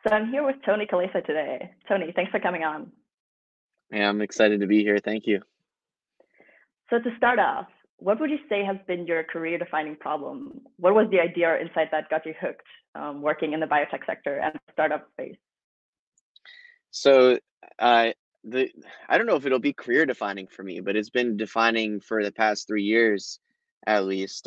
So I'm here with Tony Kalesa today. Tony, thanks for coming on. Yeah, I'm excited to be here. Thank you. So to start off, what would you say has been your career-defining problem? What was the idea or insight that got you hooked working in the biotech sector and startup space? So, uh, the I don't know if it'll be career defining for me, but it's been defining for the past 3 years, at least.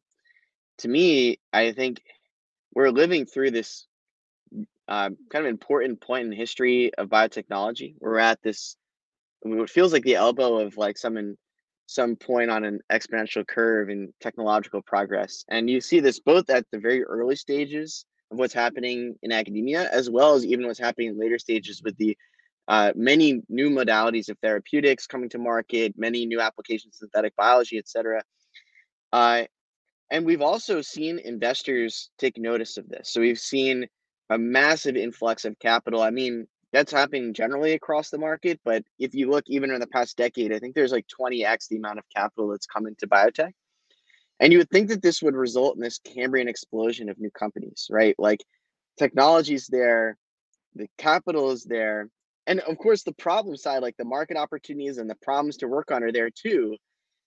To me, I think we're living through this kind of important point in history of biotechnology. We're at this what feels like the elbow of like some point on an exponential curve in technological progress. And you see this both at the very early stages of what's happening in academia, as well as even what's happening in later stages with the many new modalities of therapeutics coming to market, many new applications, synthetic biology, etc. Uh, and we've also seen investors take notice of this. So we've seen a massive influx of capital. I mean, that's happening generally across the market, but if you look even in the past decade, I think there's like 20x the amount of capital that's come into biotech. And you would think that this would result in this Cambrian explosion of new companies, right? Like technology's there, the capital is there. And of course, the problem side, like the market opportunities and the problems to work on are there too,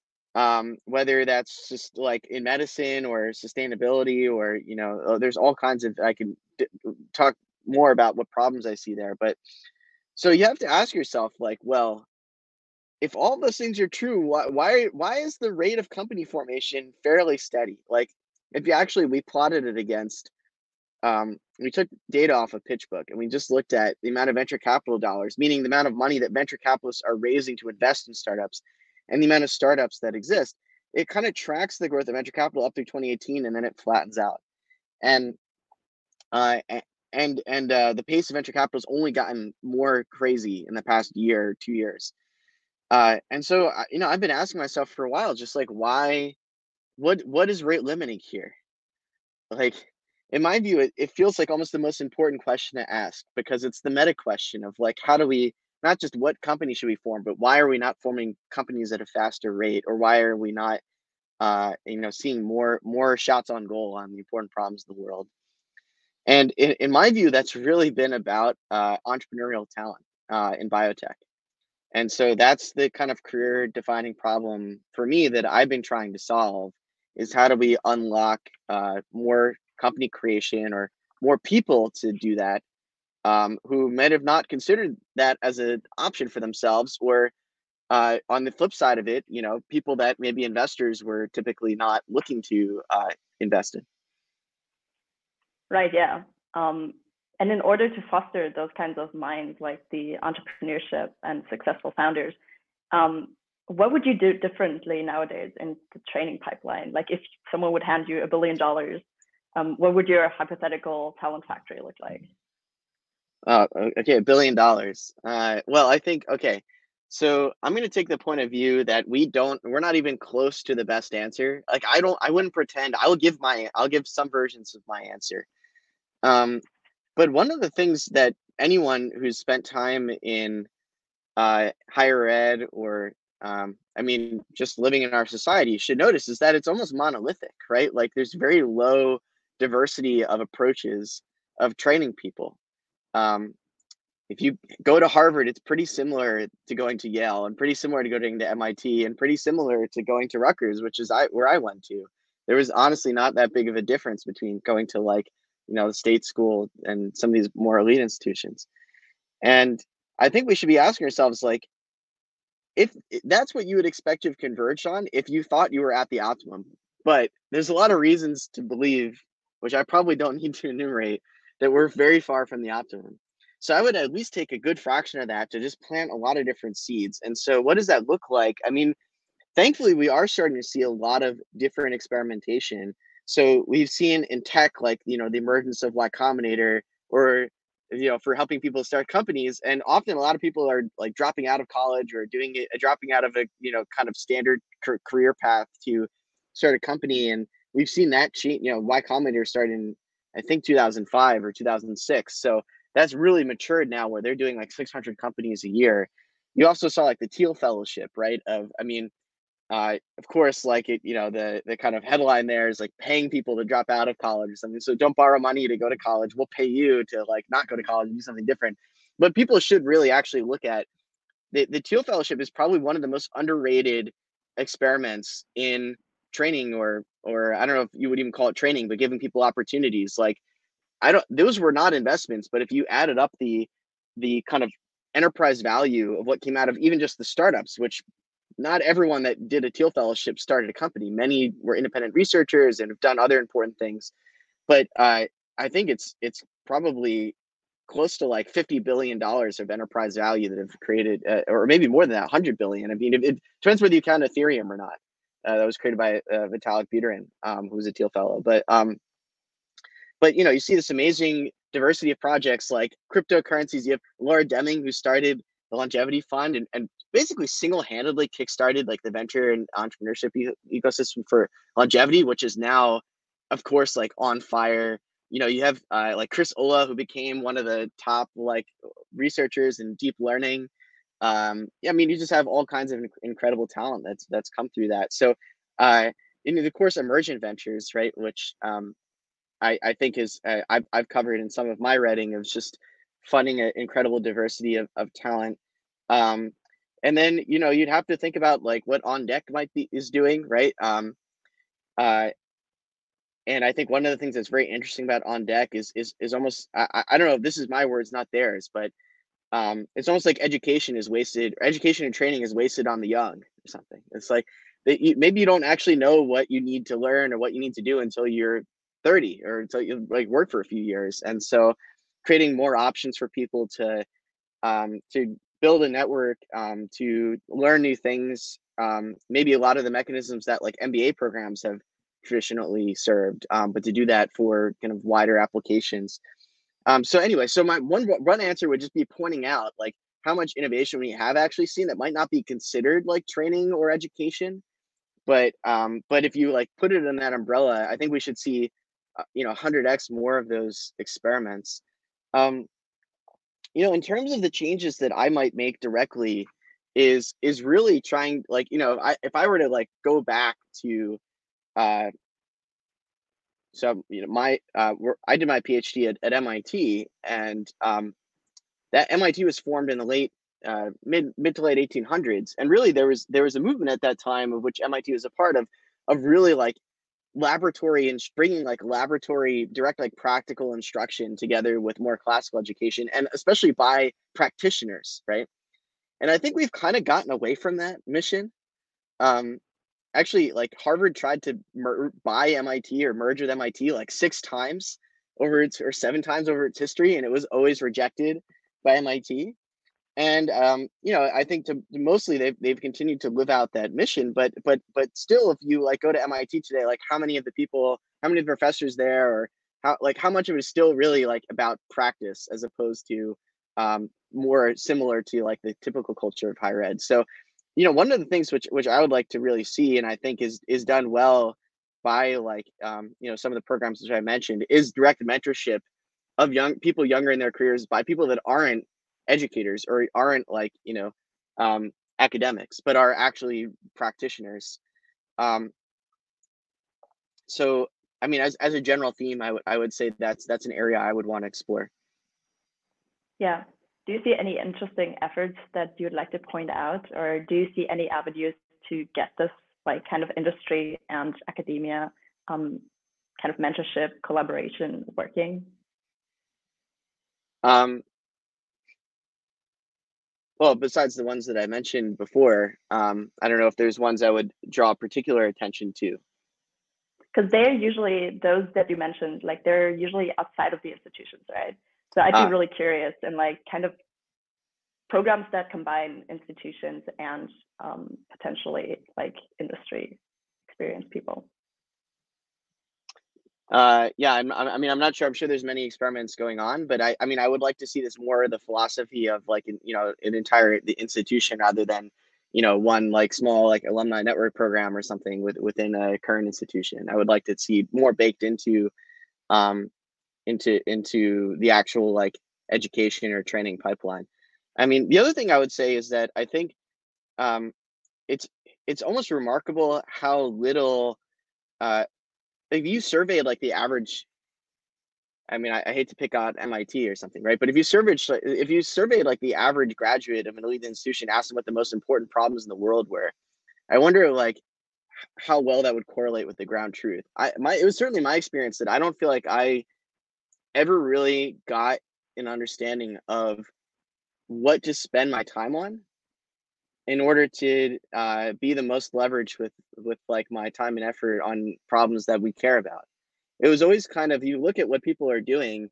whether that's just like in medicine or sustainability or there's all kinds of talk more about what problems I see there. But so you have to ask yourself like, well, if all those things are true, why is the rate of company formation fairly steady? Like if you actually we plotted it against we took data off of PitchBook and we just looked at the amount of venture capital dollars, meaning the amount of money that venture capitalists are raising to invest in startups and the amount of startups that exist. It kind of tracks the growth of venture capital up through 2018 and then it flattens out. And uh, the pace of venture capital has only gotten more crazy in the past year, 2 years. And so, I've been asking myself for a while, just like, why, what is rate limiting here? Like, in my view, it feels like almost the most important question to ask because it's the meta question of like, how do we not just what company should we form, but why are we not forming companies at a faster rate, or why are we not, seeing more shots on goal on the important problems of the world? And in my view, that's really been about entrepreneurial talent in biotech. And so that's the kind of career defining problem for me that I've been trying to solve is how do we unlock more company creation or more people to do that who might have not considered that as an option for themselves, or on the flip side of it, people that maybe investors were typically not looking to invest in. Right, yeah. Um, and in order to foster those kinds of minds, like the entrepreneurship and successful founders, um, what would you do differently nowadays in the training pipeline? Like if someone would hand you $1 billion, what would your hypothetical talent factory look like? Okay, $1 billion. Well, I think okay. So I'm going to take the point of view that we're not even close to the best answer. Like I wouldn't pretend. I'll give some versions of my answer. Um, but one of the things that anyone who's spent time in higher ed or I mean, just living in our society should notice is that it's almost monolithic, right? Like there's very low diversity of approaches of training people. Um, if you go to Harvard, it's pretty similar to going to Yale, and pretty similar to going to MIT, and pretty similar to going to Rutgers, which is where I went to. There was honestly not that big of a difference between going to like the state school and some of these more elite institutions. And I think we should be asking ourselves like, if that's what you would expect to have converged on, if you thought you were at the optimum. But there's a lot of reasons to believe, which I probably don't need to enumerate, that we're very far from the optimum. So I would at least take a good fraction of that to just plant a lot of different seeds. And so what does that look like? I mean, thankfully we are starting to see a lot of different experimentation. So we've seen in tech, like, the emergence of Y Combinator, or for helping people start companies. And often a lot of people are like dropping out of college or doing it, dropping out of a kind of standard career path to start a company. And we've seen that change. Y Combinator started in, I think, 2005 or 2006. So that's really matured now, where they're doing like 600 companies a year. You also saw like the Teal Fellowship, right? Of, I mean, Of course, like the kind of headline there is like paying people to drop out of college or something. So don't borrow money to go to college. We'll pay you to like not go to college and do something different. But people should really actually look at the Teal Fellowship is probably one of the most underrated experiments in training, or I don't know if you would even call it training, but giving people opportunities. Like I don't those were not investments, but if you added up the kind of enterprise value of what came out of even just the startups, which not everyone that did a Teal Fellowship started a company. Many were independent researchers and have done other important things. But I think it's probably close to like $50 billion of enterprise value that have created, or maybe more than that, 100 billion. I mean, it depends whether you count Ethereum or not. That was created by Vitalik Buterin, who was a Teal Fellow. But you see this amazing diversity of projects like cryptocurrencies. You have Laura Deming, who started the Longevity Fund and basically single-handedly kickstarted like the venture and entrepreneurship ecosystem for longevity, which is now, of course, like on fire. You have like Chris Olah, who became one of the top like researchers in deep learning. Yeah, I mean, you just have all kinds of incredible talent that's come through that. So, of course, emergent ventures, right, which I think is I've covered in some of my writing of just funding an incredible diversity of talent. Um, and then you'd have to think about like what On Deck might be is doing, right? Uh, and I think one of the things that's very interesting about On Deck is almost I don't know if this is my words, not theirs, but it's almost like education is wasted, or education and training is wasted on the young or something. It's like that maybe you don't actually know what you need to learn or what you need to do until you're 30 or until you like work for a few years. And so creating more options for people to build a network, to learn new things, maybe a lot of the mechanisms that like MBA programs have traditionally served, but to do that for kind of wider applications. So anyway, so my one answer would just be pointing out like how much innovation we have actually seen that might not be considered like training or education, but if you like put it in that umbrella, I think we should see 100x more of those experiments. Um, in terms of the changes that I might make directly, is really trying like if I were to like go back to uh so my I did my PhD at MIT, and that MIT was formed in the late mid to late 1800s, and really there was a movement at that time of which MIT was a part of really like laboratory and bringing like laboratory direct like practical instruction together with more classical education, and especially by practitioners, right? And I think we've kind of gotten away from that mission. um Actually, like Harvard tried to buy MIT or merge with MIT like 6 times over its or 7 times over its history, and it was always rejected by MIT. And I think to mostly they've continued to live out that mission. But still, if you like go to MIT today, like how many professors there, or how much of it is still really like about practice as opposed to more similar to like the typical culture of higher ed. So one of the things which I would like to really see, and I think is done well by like some of the programs which I mentioned, is direct mentorship of young people younger in their careers by people that aren't educators or aren't like academics but are actually practitioners. um, so I mean, as a general theme, I would say that's an area I would want to explore. Yeah. Do you see any interesting efforts that you'd like to point out, or do you see any avenues to get this like kind of industry and academia kind of mentorship collaboration working? um, well, besides the ones that I mentioned before, I don't know if there's ones I would draw particular attention to. Because they're usually those that you mentioned, like they're usually outside of the institutions, right? So I'd be Ah, really curious in like kind of programs that combine institutions and potentially like industry experienced people. yeah, I mean, I'm not sure. I'm sure there's many experiments going on, but I mean, I would like to see this more of the philosophy of like, an entire the institution rather than, one like small like alumni network program or something within a current institution. I would like to see more baked um, into the actual like education or training pipeline. I mean, the other thing I would say is that I think um, it's it's almost remarkable how little, uh, if you surveyed like the average, I mean, I hate to pick out MIT or something, right? But if you surveyed like the average graduate of an elite institution, asked them what the most important problems in the world were, I wonder like how well that would correlate with the ground truth. It was certainly my experience that I don't feel like I ever really got an understanding of what to spend my time on in order to be the most leverage with like my time and effort on problems that we care about. It was always kind of, you look at what people are doing,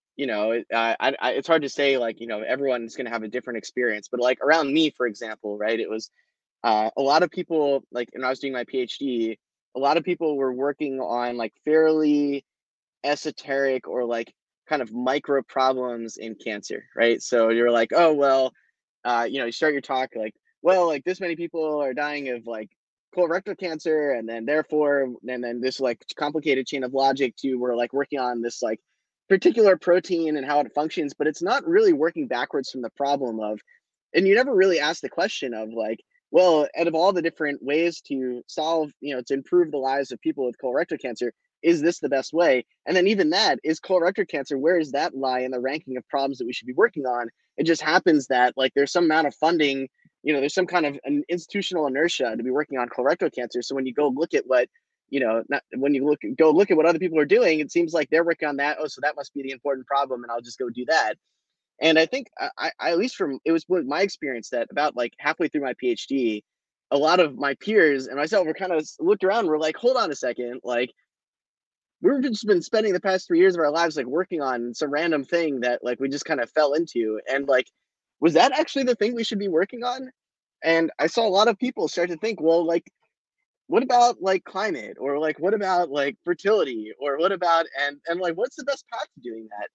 it's hard to say like, everyone's going to have a different experience, but like around me, for example, right, it was a lot of people, like when I was doing my PhD, a lot of people were working on like fairly esoteric or like kind of micro problems in cancer, right? So you're like, oh well, you start your talk like, well, like this many people are dying of like colorectal cancer, and then therefore, and then this like complicated chain of logic to we're like working on this like particular protein and how it functions, but it's not really working backwards from the problem of, and you never really ask the question of like, well, out of all the different ways to solve, to improve the lives of people with colorectal cancer, is this the best way? And then even that, is colorectal cancer, where does that lie in the ranking of problems that we should be working on? It just happens that like there's some amount of funding, there's some kind of an institutional inertia to be working on colorectal cancer. So when you go look at what, not when you go look at what other people are doing, it seems like they're working on that. Oh, so that must be the important problem, and I'll just go do that. And I think at least from it was my experience that about like halfway through my PhD, a lot of my peers and myself were kind of looked around. We're like, hold on a second, like we've just been spending the past 3 years of our lives like working on some random thing that like we just kind of fell into, and like, was that actually the thing we should be working on? And I saw a lot of people start to think, well, like, what about like climate, or like what about like fertility, or what about, and like what's the best path to doing that?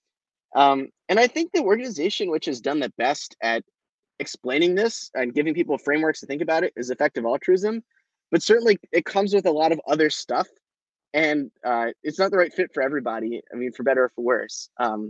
And I think the organization which has done the best at explaining this and giving people frameworks to think about it is effective altruism. But certainly it comes with a lot of other stuff, and it's not the right fit for everybody. I mean, for better or for worse.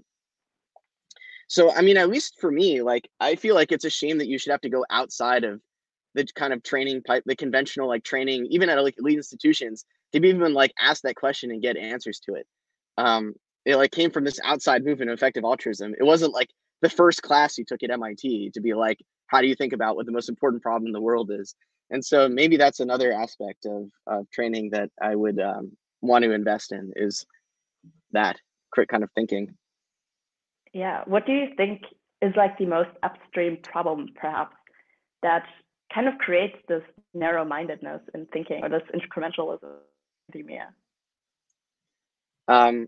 So, I mean, at least for me, like, I feel like it's a shame that you should have to go outside of the kind of training pipe, the conventional like training, even at like elite institutions, to be even like ask that question and get answers to it. Um, it like came from this outside movement of effective altruism. It wasn't like the first class you took at MIT to be like, how do you think about what the most important problem in the world is? And so maybe that's another aspect of training that I would want to invest in, is that kind of thinking. Yeah. What do you think is like the most upstream problem, perhaps, that kind of creates this narrow-mindedness in thinking, or this incrementalism in academia? Um,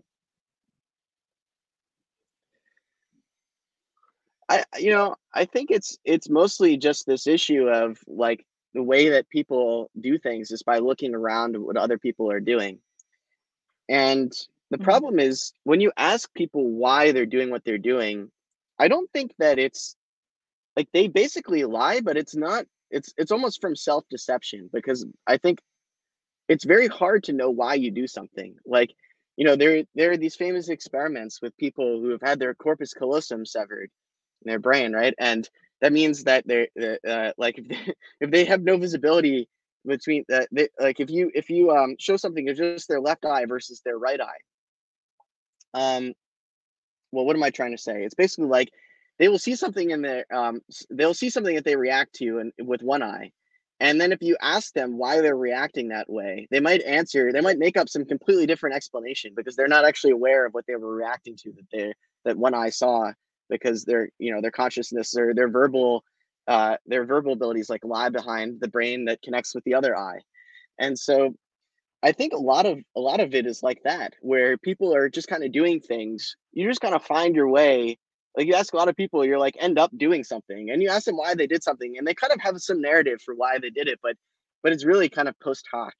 I think it's mostly just this issue of like the way that people do things is by looking around at what other people are doing. And the Mm-hmm. problem is when you ask people why they're doing what they're doing, I don't think that it's like they basically lie, but it's not, it's almost from self-deception, because I think it's very hard to know why you do something. Like, there are these famous experiments with people who have had their corpus callosum severed in their brain, right? And that means that like if they have no visibility between like if you show something of just their left eye versus their right eye, um, well, what am I trying to say? It's basically like they will see something in their they'll see something that they react to and with one eye. And then if you ask them why they're reacting that way, they might make up some completely different explanation, because they're not actually aware of what they were reacting to, that one eye saw, because their consciousness or their verbal abilities like lie behind the brain that connects with the other eye. And so I think a lot of it is like that, where people are just kind of doing things. You just kind of find your way. Like you ask a lot of people, you're like end up doing something, and you ask them why they did something, and they kind of have some narrative for why they did it, but it's really kind of post hoc.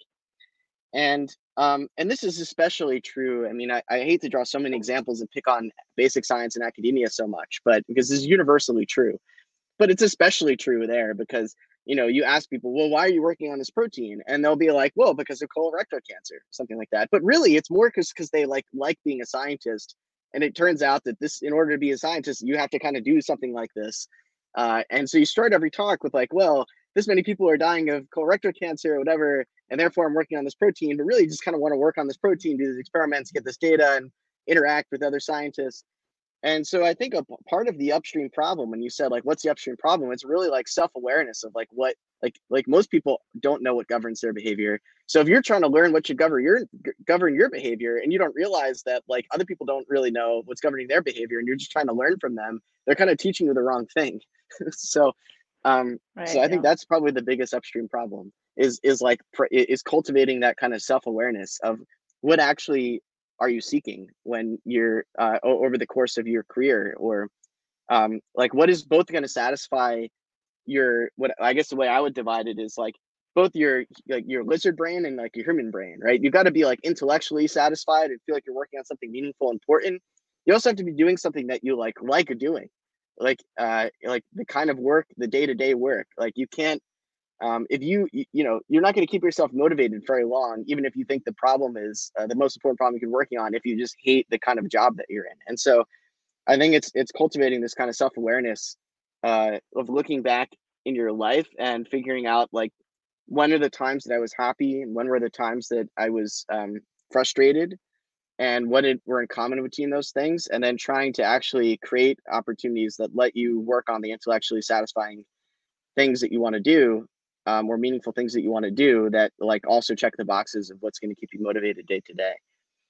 And this is especially true. I mean, I hate to draw so many examples and pick on basic science and academia so much, but because this is universally true, but it's especially true there, because you ask people, well, why are you working on this protein, and they'll be like, well, because of colorectal cancer, something like that. But really it's more because they like being a scientist, and it turns out that this, in order to be a scientist, you have to kind of do something like this. And so you start every talk with like, well, this many people are dying of colorectal cancer or whatever, and therefore I'm working on this protein, but really just kind of want to work on this protein, do these experiments, get this data, and interact with other scientists. And so I think a part of the upstream problem, when you said like, what's the upstream problem? It's really like self-awareness of like what, like most people don't know what governs their behavior. So if you're trying to learn what should govern your behavior, and you don't realize that like other people don't really know what's governing their behavior, and you're just trying to learn from them, they're kind of teaching you the wrong thing. So, so Right. I think Yeah. that's probably the biggest upstream problem is cultivating that kind of self-awareness of what actually are you seeking when you're over the course of your career, or like what is both going to satisfy your, what I guess the way I would divide it is like both your like your lizard brain and like your human brain, right? You've got to be like intellectually satisfied and feel like you're working on something meaningful and important. You also have to be doing something that you like doing, like the kind of work, the day-to-day work. Like you can't if you know, you're not going to keep yourself motivated very long, even if you think the problem is the most important problem you're working on, if you just hate the kind of job that you're in. And so I think it's cultivating this kind of self-awareness of looking back in your life and figuring out like when are the times that I was happy and when were the times that I was frustrated, and were in common between those things, and then trying to actually create opportunities that let you work on the intellectually satisfying things that you want to do, or meaningful things that you want to do that like also check the boxes of what's going to keep you motivated day to day.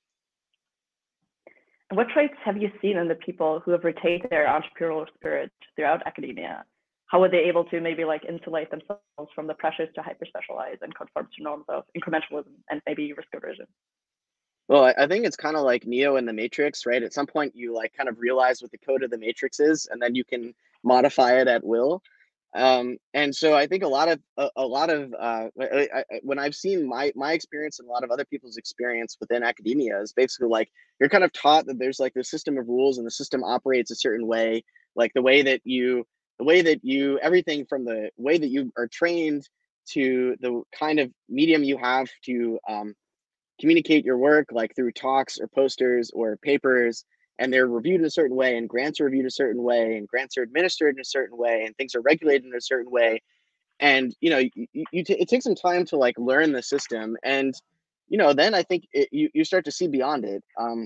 And what traits have you seen in the people who have retained their entrepreneurial spirit throughout academia? How were they able to maybe like insulate themselves from the pressures to hyper specialize and conform to norms of incrementalism and maybe risk aversion? Well, I think it's kind of like Neo in the Matrix, right? At some point, you like kind of realize what the code of the Matrix is, and then you can modify it at will. And so I think a lot of when I've seen my experience and a lot of other people's experience within academia is basically like you're kind of taught that there's like the system of rules and the system operates a certain way, like the way that you everything from the way that you are trained to the kind of medium you have to communicate your work, like through talks or posters or papers, and they're reviewed in a certain way, and grants are reviewed a certain way, and grants are administered in a certain way, and things are regulated in a certain way. And you know, it takes some time to like learn the system, and you know, then I think you start to see beyond it,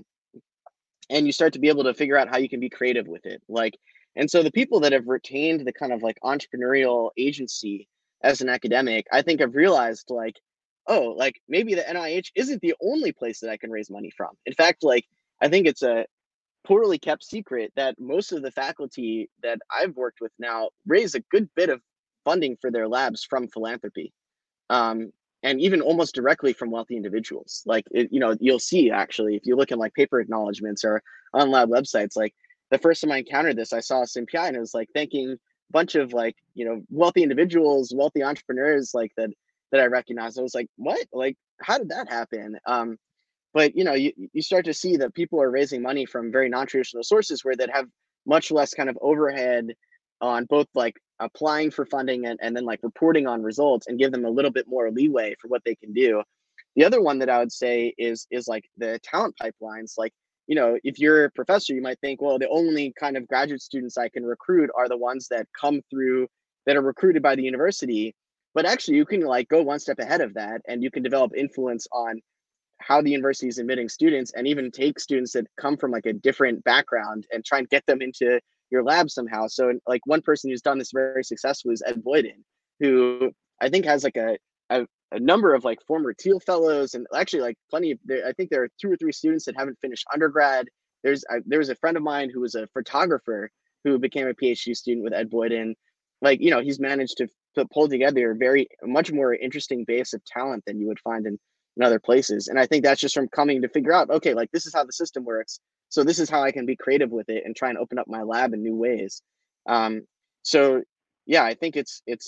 and you start to be able to figure out how you can be creative with it. Like, and so the people that have retained the kind of like entrepreneurial agency as an academic, I think have realized like, oh, like maybe the NIH isn't the only place that I can raise money from. In fact, like I think it's a poorly kept secret that most of the faculty that I've worked with now raise a good bit of funding for their labs from philanthropy, um, and even almost directly from wealthy individuals. Like, you know, you'll see actually if you look in like paper acknowledgments or on lab websites. Like the first time I encountered this, I saw SimPI and it was like thanking a bunch of like, you know, wealthy individuals, wealthy entrepreneurs like that I recognized. I was like, what? Like, how did that happen? But you know, you start to see that people are raising money from very non-traditional sources where that have much less kind of overhead on both like applying for funding and then like reporting on results, and give them a little bit more leeway for what they can do. The other one that I would say is like the talent pipelines. Like, you know, if you're a professor, you might think, well, the only kind of graduate students I can recruit are the ones that come through that are recruited by the university. But actually you can like go one step ahead of that, and you can develop influence on how the university is admitting students, and even take students that come from like a different background and try and get them into your lab somehow. So like one person who's done this very successfully is Ed Boyden, who I think has like a number of like former Teal fellows, and actually like plenty of I think there are 2 or 3 students that haven't finished undergrad. There was a friend of mine who was a photographer who became a PhD student with Ed Boyden. Like, you know, he's managed to pull together a very much more interesting base of talent than you would find in other places. And I think that's just from coming to figure out, okay, like this is how the system works. So this is how I can be creative with it and try and open up my lab in new ways. Um, so yeah, I think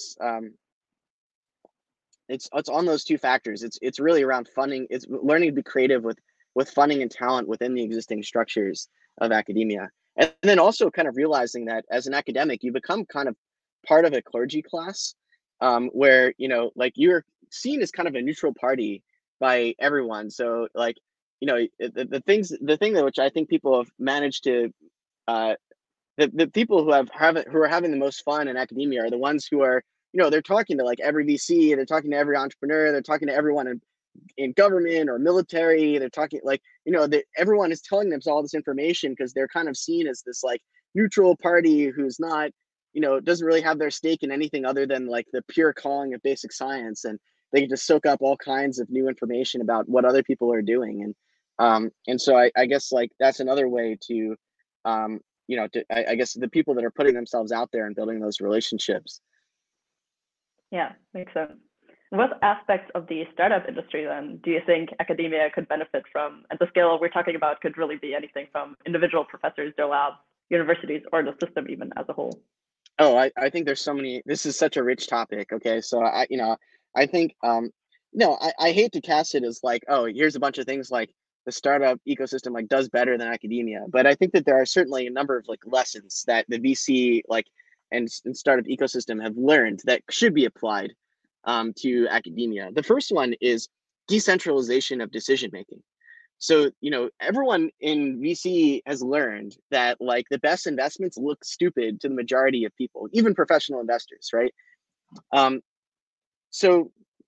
it's on those two factors. It's really around funding. It's learning to be creative with funding and talent within the existing structures of academia. And then also kind of realizing that as an academic, you become kind of part of a clergy class, where, you know, like you're seen as kind of a neutral party by everyone. So like, you know, the thing that which I think people have managed to the people who who are having the most fun in academia are the ones who are they're talking to like every VC, they're talking to every entrepreneur, they're talking to everyone in government or military. They're talking like, everyone is telling them all this information because they're kind of seen as this like neutral party who's not, doesn't really have their stake in anything other than like the pure calling of basic science. And they can just soak up all kinds of new information about what other people are doing. And so I guess like that's another way to, I guess the people that are putting themselves out there and building those relationships. Yeah, makes sense. What aspects of the startup industry then do you think academia could benefit from? And the scale we're talking about could really be anything from individual professors, their labs, universities, or the system even as a whole. Oh, I think there's so many. This is such a rich topic. Okay, so I think no, I hate to cast it as like, oh, here's a bunch of things like the startup ecosystem like does better than academia, but I think that there are certainly a number of like lessons that the VC like and startup ecosystem have learned that should be applied to academia. The first one is decentralization of decision making. So, everyone in VC has learned that like the best investments look stupid to the majority of people, even professional investors, right? Um, so,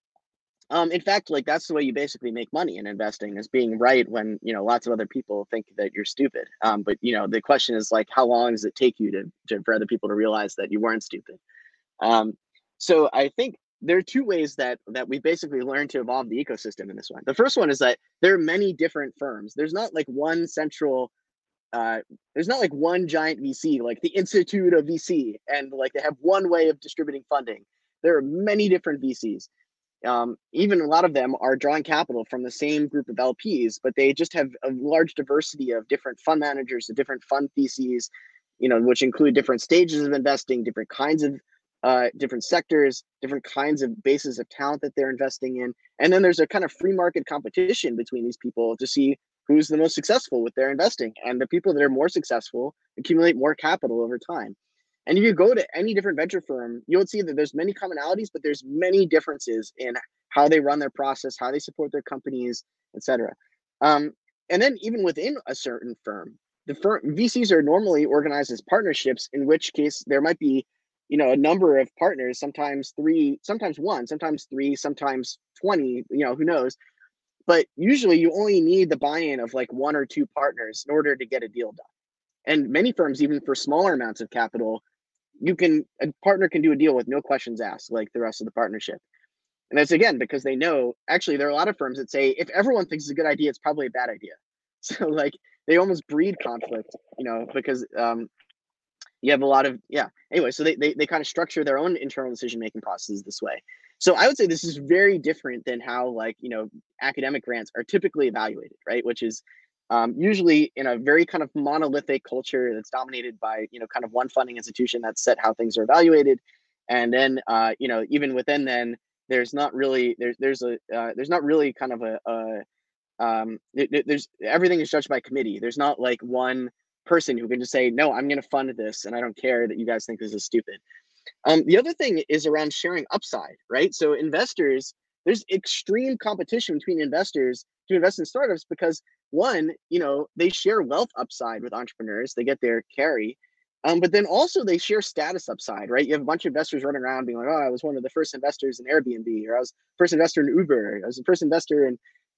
in fact, like that's the way you basically make money in investing is being right when, lots of other people think that you're stupid. But, the question is like, how long does it take you for other people to realize that you weren't stupid? Um, so I think there are two ways that we basically learn to evolve the ecosystem in this one. The first one is that there are many different firms. There's not like one central, there's not like one giant VC, like the Institute of VC, and like they have one way of distributing funding. There are many different VCs. Even a lot of them are drawing capital from the same group of LPs, but they just have a large diversity of different fund managers, of different fund theses, which include different stages of investing, different kinds of different sectors, different kinds of bases of talent that they're investing in. And then there's a kind of free market competition between these people to see who's the most successful with their investing. And the people that are more successful accumulate more capital over time. And if you go to any different venture firm, you'll see that there's many commonalities, but there's many differences in how they run their process, how they support their companies, etc. And then even within a certain firm, the firm VCs are normally organized as partnerships, in which case there might be a number of partners, sometimes three, sometimes one, sometimes three, sometimes 20, who knows. But usually you only need the buy-in of like one or two partners in order to get a deal done. And many firms, even for smaller amounts of capital, a partner can do a deal with no questions asked, like the rest of the partnership. And that's again because they know, actually there are a lot of firms that say if everyone thinks it's a good idea, it's probably a bad idea. So like they almost breed conflict, because you have a lot of anyway, so they kind of structure their own internal decision making processes this way. So I would say this is very different than how like academic grants are typically evaluated, right? Which is usually in a very kind of monolithic culture that's dominated by kind of one funding institution that's set how things are evaluated. And then even within then there's not really there's not really kind of there's everything is judged by committee. There's not like one person who can just say, no, I'm going to fund this and I don't care that you guys think this is stupid. The other thing is around sharing upside, right? So investors, there's extreme competition between investors to invest in startups because one, they share wealth upside with entrepreneurs, they get their carry. But then also they share status upside, right? You have a bunch of investors running around being like, oh, I was one of the first investors in Airbnb, or I was first investor in Uber, I was the first investor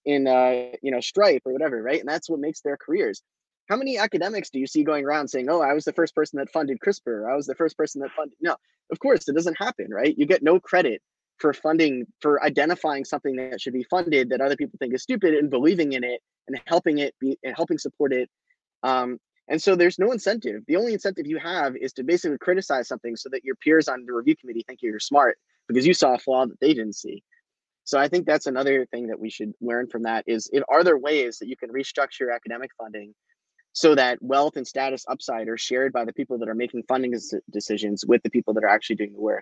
in Stripe or whatever, right? And that's what makes their careers. How many academics do you see going around saying, oh, I was the first person that funded CRISPR, I was the first person that funded? No, of course it doesn't happen, right? You get no credit for funding, for identifying something that should be funded that other people think is stupid and believing in it and helping it be and helping support it. And so there's no incentive. The only incentive you have is to basically criticize something so that your peers on the review committee think you're smart because you saw a flaw that they didn't see. So I think that's another thing that we should learn from that is, are there ways that you can restructure academic funding so that wealth and status upside are shared by the people that are making funding decisions with the people that are actually doing the work?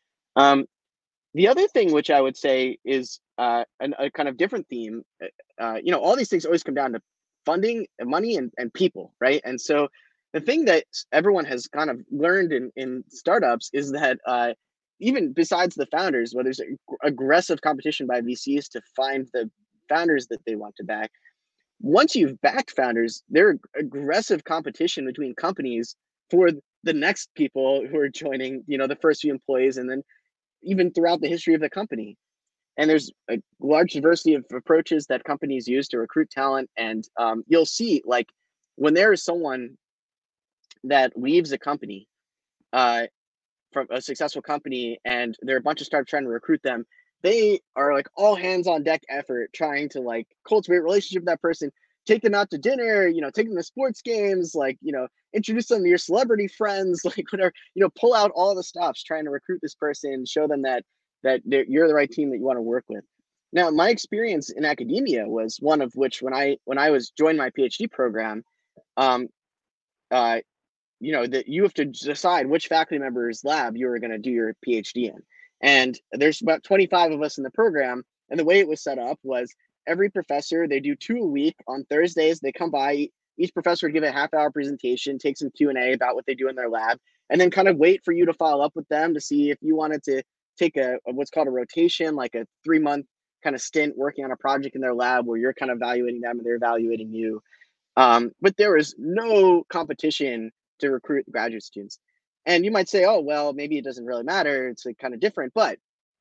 The other thing, which I would say is a kind of different theme, all these things always come down to funding, money, and people, right? And so the thing that everyone has kind of learned in startups is that even besides the founders, where there's aggressive competition by VCs to find the founders that they want to back, once you've backed founders, there's aggressive competition between companies for the next people who are joining, the first few employees, and then even throughout the history of the company. And there's a large diversity of approaches that companies use to recruit talent. And you'll see, like, when there is someone that leaves a company, uh, from a successful company, and there are a bunch of startups trying to recruit them, they are like all hands on deck effort trying to like cultivate a relationship with that person, take them out to dinner, take them to sports games, like, introduce them to your celebrity friends, like whatever, pull out all the stops trying to recruit this person, show them that you're the right team that you want to work with. Now, my experience in academia was one of which, when I was joined my PhD program, um, uh, that you have to decide which faculty member's lab you are going to do your PhD in. And there's about 25 of us in the program. And the way it was set up was every professor, they do 2 a week. On Thursdays, they come by. Each professor would give a half-hour presentation, take some Q&A about what they do in their lab, and then kind of wait for you to follow up with them to see if you wanted to take a what's called a rotation, like a 3-month kind of stint working on a project in their lab where you're kind of evaluating them and they're evaluating you. But there was no competition to recruit graduate students. And you might say, oh, well, maybe it doesn't really matter. It's like kind of different. But,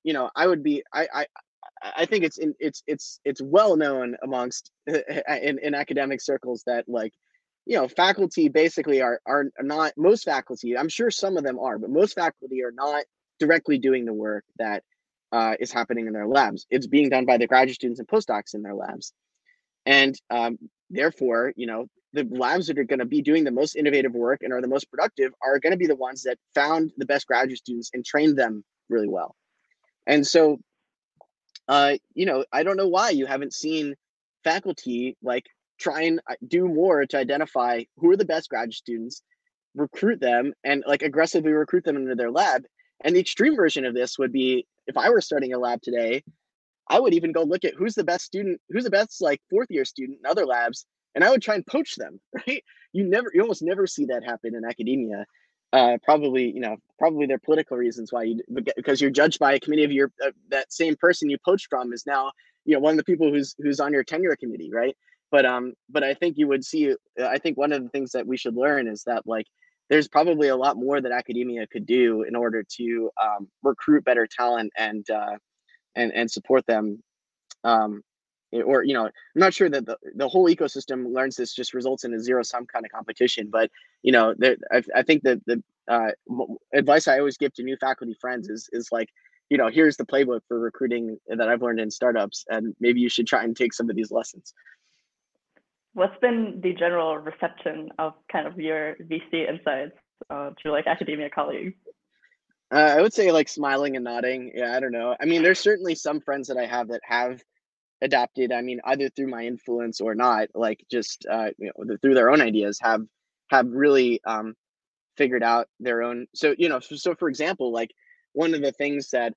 I think it's well known amongst in academic circles that, like, faculty basically are not, most faculty, I'm sure some of them are, but most faculty are not directly doing the work that is happening in their labs. It's being done by the graduate students and postdocs in their labs. And therefore, the labs that are going to be doing the most innovative work and are the most productive are going to be the ones that found the best graduate students and trained them really well. And so, I don't know why you haven't seen faculty like try and do more to identify who are the best graduate students, recruit them, and like aggressively recruit them into their lab. And the extreme version of this would be, if I were starting a lab today, I would even go look at who's the best student, who's the best like 4th-year student in other labs, and I would try and poach them. Right? You almost never see that happen in academia. Probably, probably there are political reasons why because you're judged by a committee of your that same person you poached from is now, one of the people who's on your tenure committee, right? But I think you would see. I think one of the things that we should learn is that, like, there's probably a lot more that academia could do in order to recruit better talent and support them. um, or, I'm not sure that the whole ecosystem learns this just results in a zero sum kind of competition, but I think that the advice I always give to new faculty friends is like, here's the playbook for recruiting that I've learned in startups, and maybe you should try and take some of these lessons. What's been the general reception of kind of your VC insights to like academia colleagues? I would say like smiling and nodding. Yeah, I don't know. I mean, there's certainly some friends that I have that have adapted. I mean, either through my influence or not, like just through their own ideas, have really figured out their own. So for example, like one of the things that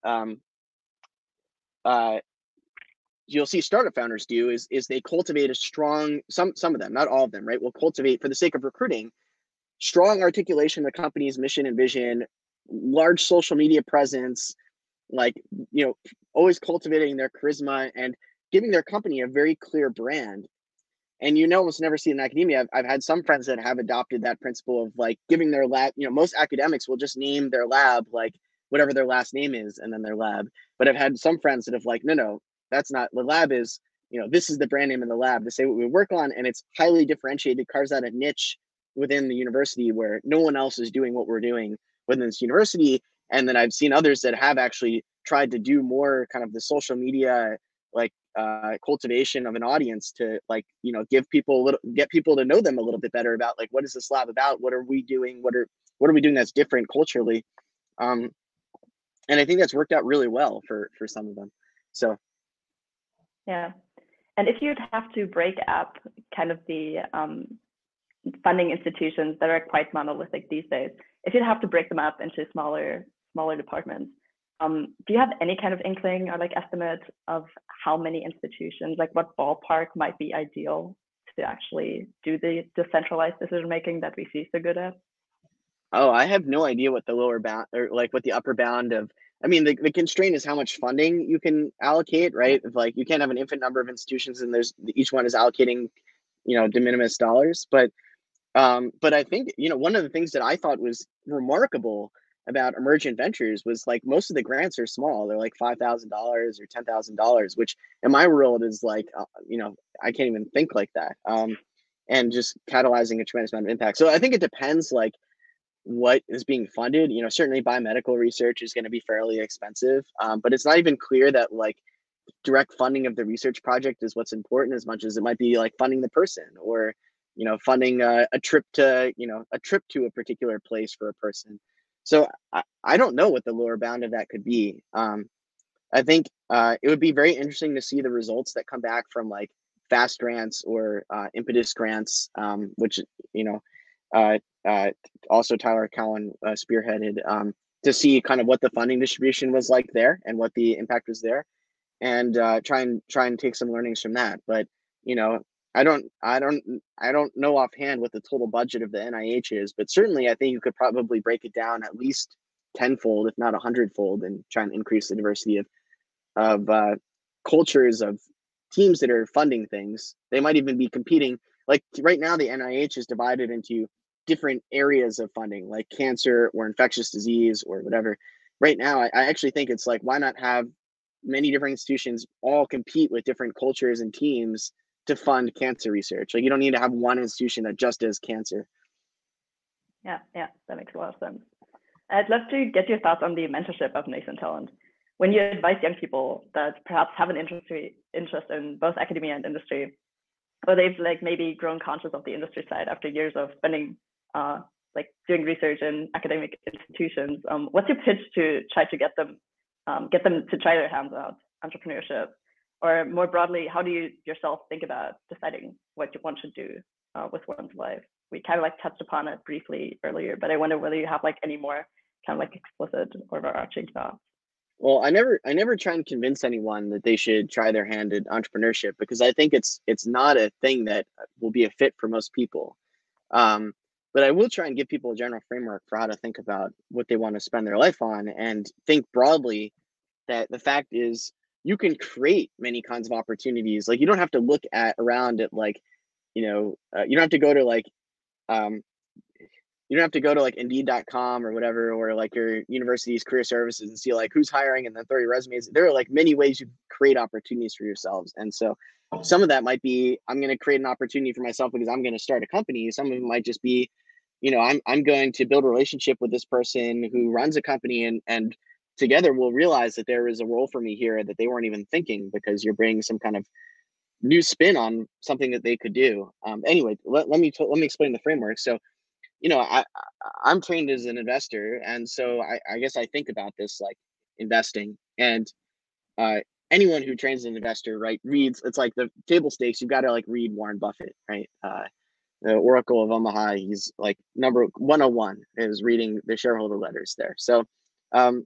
uh, you'll see startup founders do is they cultivate a strong, some of them, not all of them, right? Will cultivate, for the sake of recruiting, strong articulation of the company's mission and vision, large social media presence, like, always cultivating their charisma and giving their company a very clear brand. And almost never see in academia. I've had some friends that have adopted that principle of like giving their lab. Most academics will just name their lab like whatever their last name is and then their lab. But I've had some friends that have like, no, that's not the lab is, this is the brand name of the lab to say what we work on, and it's highly differentiated, carves out a niche within the university where no one else is doing what we're doing within this university. And then I've seen others that have actually tried to do more kind of the social media, like cultivation of an audience to, like, give people get people to know them a little bit better about like, what is this lab about? What are we doing? What are we doing that's different culturally? And I think that's worked out really well for some of them. So yeah. And if you'd have to break up kind of the funding institutions that are quite monolithic these days, if you'd have to break them up into smaller departments, do you have any kind of inkling or like estimate of how many institutions, like what ballpark might be ideal to actually do the decentralized decision making that we see so good at? Oh, I have no idea what the lower bound or like what the upper bound of. I mean, the constraint is how much funding you can allocate, right? If, like, you can't have an infinite number of institutions and there's each one is allocating, de minimis dollars. But I think, one of the things that I thought was remarkable about emergent ventures was like most of the grants are small. They're like $5,000 or $10,000, which in my world is like, I can't even think like that. And just catalyzing a tremendous amount of impact. So I think it depends like what is being funded. Certainly biomedical research is going to be fairly expensive, but it's not even clear that like direct funding of the research project is what's important as much as it might be like funding the person or funding a trip to a particular place for a person. So I don't know what the lower bound of that could be. I think it would be very interesting to see the results that come back from like fast grants or impetus grants, which uh, uh, also Tyler Cowen spearheaded, to see kind of what the funding distribution was like there and what the impact was there, and try and take some learnings from that. But you know, I don't know offhand what the total budget of the NIH is, but certainly I think you could probably break it down at least tenfold, if not 100-fold, and try and increase the diversity of cultures of teams that are funding things. They might even be competing. Like right now, the NIH is divided into different areas of funding, like cancer or infectious disease or whatever. Right now, I actually think it's like, why not have many different institutions all compete with different cultures and teams to fund cancer research? Like you don't need to have one institution that just does cancer. Yeah, that makes a lot of sense. I'd love to get your thoughts on the mentorship of nascent talent. When you advise young people that perhaps have an interest in both academia and industry, or they've like maybe grown conscious of the industry side after years of spending like doing research in academic institutions, what's your pitch to try to get them to try their hands at entrepreneurship? Or more broadly, how do you yourself think about deciding what one should do with one's life? We kind of like touched upon it briefly earlier, but I wonder whether you have like any more kind of like explicit or overarching thoughts. Well, I never try and convince anyone that they should try their hand at entrepreneurship, because I think it's not a thing that will be a fit for most people. Um, but I will try and give people a general framework for how to think about what they want to spend their life on, and think broadly that the fact is you can create many kinds of opportunities. Like you don't have to look at around at like, you don't have to go to like, um, you don't have to go to like Indeed.com or whatever, or like your university's career services and see like who's hiring and then throw your resumes. There are like many ways you create opportunities for yourselves. And so some of that might be, I'm going to create an opportunity for myself because I'm going to start a company. Some of it might just be, I'm going to build a relationship with this person who runs a company, and together we'll realize that there is a role for me here that they weren't even thinking, because you're bringing some kind of new spin on something that they could do. Anyway, let me explain the framework. So I'm trained as an investor, and so I guess I think about this like investing. And uh, anyone who trains as an investor, right, reads. It's like the table stakes. You've got to like read Warren Buffett, right? The Oracle of Omaha. He's like number 101 is reading the shareholder letters there. Um,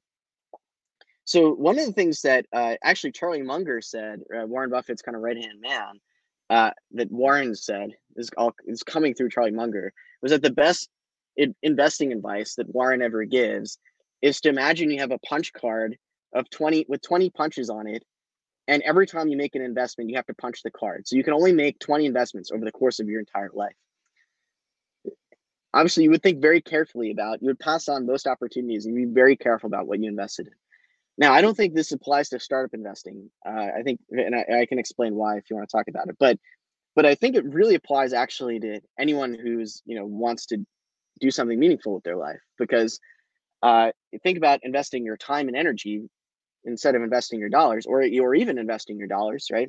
so one of the things that actually Charlie Munger said, Warren Buffett's kind of right hand man, that Warren said is coming through Charlie Munger, was that the best investing advice that Warren ever gives is to imagine you have a punch card of 20 with 20 punches on it, and every time you make an investment, you have to punch the card. So you can only make 20 investments over the course of your entire life. Obviously, you would think very carefully you would pass on most opportunities and be very careful about what you invested in. Now, I don't think this applies to startup investing. I think, and I can explain why if you want to talk about it. But I think it really applies actually to anyone who's wants to do something meaningful with their life. Because think about investing your time and energy instead of investing your dollars, or even investing your dollars, right?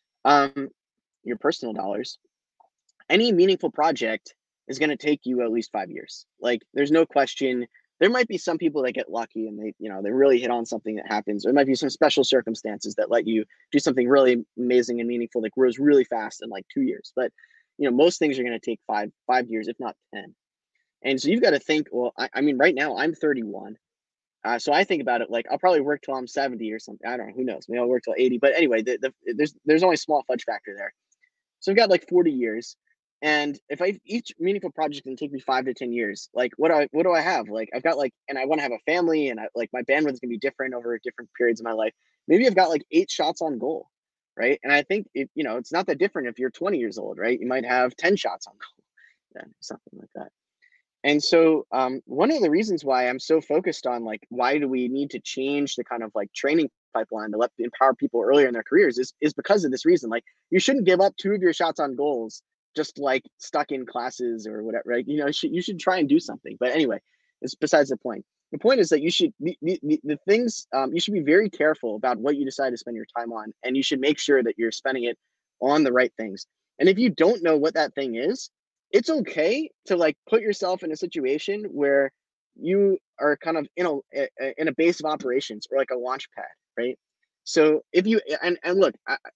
Your personal dollars. Any meaningful project is going to take you at least 5 years. Like, there's no question. There might be some people that get lucky and they really hit on something that happens. There might be some special circumstances that let you do something really amazing and meaningful that grows really fast in like 2 years. But most things are going to take 5 years, if not 10. And so you've got to think. Well, I mean, right now I'm 31, so I think about it like I'll probably work till I'm 70 or something. I don't know. Who knows? Maybe I'll work till 80. But anyway, there's only a small fudge factor there. So I've got like 40 years. And if each meaningful project can take me 5 to 10 years, like what do I have? Like I've got like, and I want to have a family, and like my bandwidth is gonna be different over different periods of my life. Maybe I've got like 8 shots on goal, right? And I think it's not that different if you're 20 years old, right? You might have 10 shots on goal, yeah, something like that. And so one of the reasons why I'm so focused on like why do we need to change the kind of like training pipeline to let empower people earlier in their careers is because of this reason. Like you shouldn't give up two of your shots on goals just like stuck in classes or whatever, right? You know, you should try and do something. But anyway, it's besides the point. The point is that you should the things you should be very careful about what you decide to spend your time on, and you should make sure that you're spending it on the right things. And if you don't know what that thing is, it's okay to like put yourself in a situation where you are kind of in a base of operations or like a launch pad, right? So if you and look,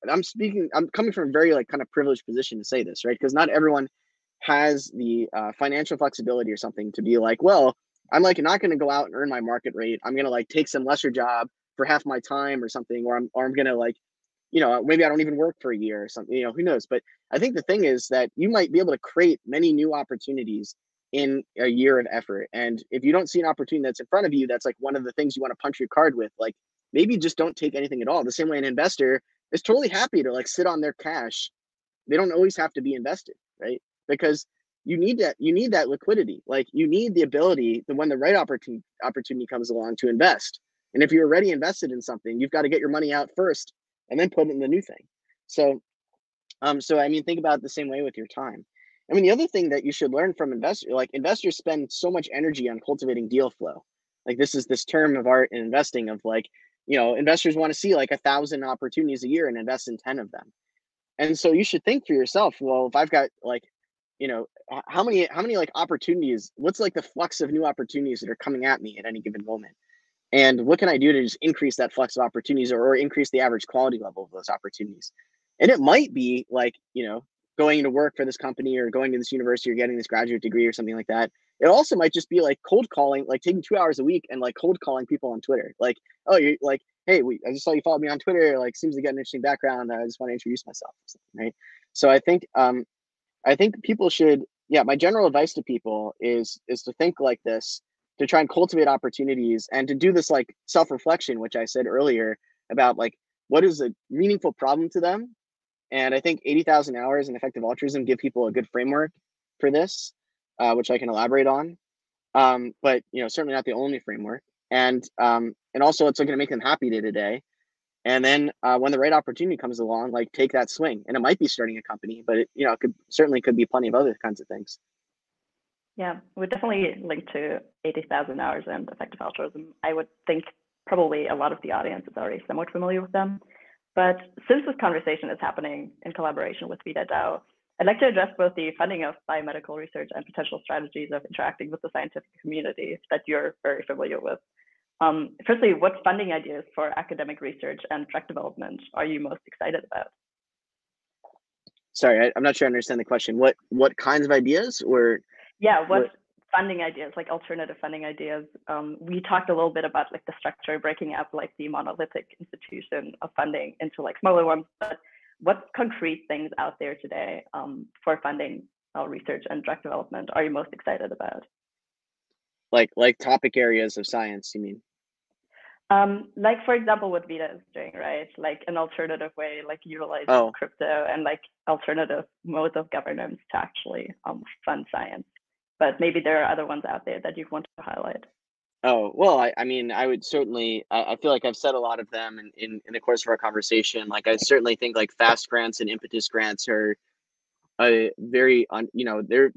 I'm coming from a very like kind of privileged position to say this, right? Because not everyone has the financial flexibility or something to be like, well, I'm like not going to go out and earn my market rate. I'm going to like take some lesser job for half my time or something, or I'm going to like, maybe I don't even work for a year or something. Who knows? But I think the thing is that you might be able to create many new opportunities in a year of effort. And if you don't see an opportunity that's in front of you, that's like one of the things you want to punch your card with, like maybe just don't take anything at all. The same way an investor is totally happy to like sit on their cash. They don't always have to be invested, right? Because you need that liquidity. Like you need the ability to, when the right opportunity comes along, to invest. And if you're already invested in something, you've got to get your money out first and then put it in the new thing. So so I mean, think about it the same way with your time. I mean, the other thing that you should learn from investors spend so much energy on cultivating deal flow. Like this is this term of art in investing of like, investors want to see like 1,000 opportunities a year and invest in 10 of them. And so you should think for yourself, well, if I've got like, how many like opportunities, what's like the flux of new opportunities that are coming at me at any given moment? And what can I do to just increase that flux of opportunities, or increase the average quality level of those opportunities? And it might be like, going to work for this company or going to this university or getting this graduate degree or something like that. It also might just be like cold calling, like taking 2 hours a week and like cold calling people on Twitter. Like, oh, you're like, hey, I just saw you followed me on Twitter. Like, seems to get an interesting background. I just want to introduce myself or something, right? So I think people should, yeah, my general advice to people is to think like this, to try and cultivate opportunities and to do this like self-reflection, which I said earlier about like what is a meaningful problem to them. And I think 80,000 hours in effective altruism give people a good framework for this, which I can elaborate on. But certainly not the only framework. And also it's going to make them happy day to day. And then when the right opportunity comes along, like take that swing. And it might be starting a company, but it could be plenty of other kinds of things. Yeah, we definitely link to 80,000 hours and effective altruism. I would think probably a lot of the audience is already somewhat familiar with them. But since this conversation is happening in collaboration with Vida DAO, I'd like to address both the funding of biomedical research and potential strategies of interacting with the scientific community that you're very familiar with. Firstly, what funding ideas for academic research and drug development are you most excited about? Sorry, I'm not sure I understand the question. What kinds of ideas, or Yeah, what what? funding ideas, like alternative funding ideas? We talked a little bit about like the structure, breaking up like the monolithic institution of funding into like smaller ones, but what concrete things out there today for funding research and drug development are you most excited about? Like topic areas of science, you mean? Like for example, what Vida is doing, right? Like an alternative way, like utilizing Oh, crypto and like alternative modes of governance to actually fund science. But maybe there are other ones out there that you want to highlight. oh, well, I mean, I would certainly, I feel like I've said a lot of them in the course of our conversation. Like, I certainly think like fast grants and impetus grants are a very, they're,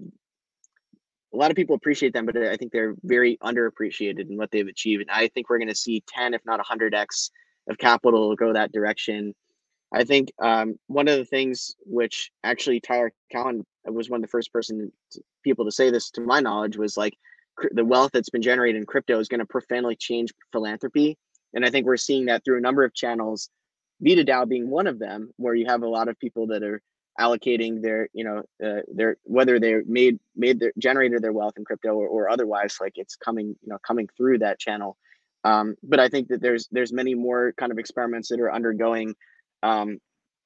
a lot of people appreciate them, but I think they're very underappreciated in what they've achieved. And I think we're going to see 10, if not 100x of capital go that direction. I think one of the things which actually Tyler Cowen was one of the first people to say this, to my knowledge, was like the wealth that's been generated in crypto is going to profoundly change philanthropy. And I think we're seeing that through a number of channels, Vita DAO being one of them, where you have a lot of people that are allocating their whether they made their generated their wealth in crypto, or otherwise, like it's coming through that channel. But I think that there's many more kind of experiments that are undergoing. um,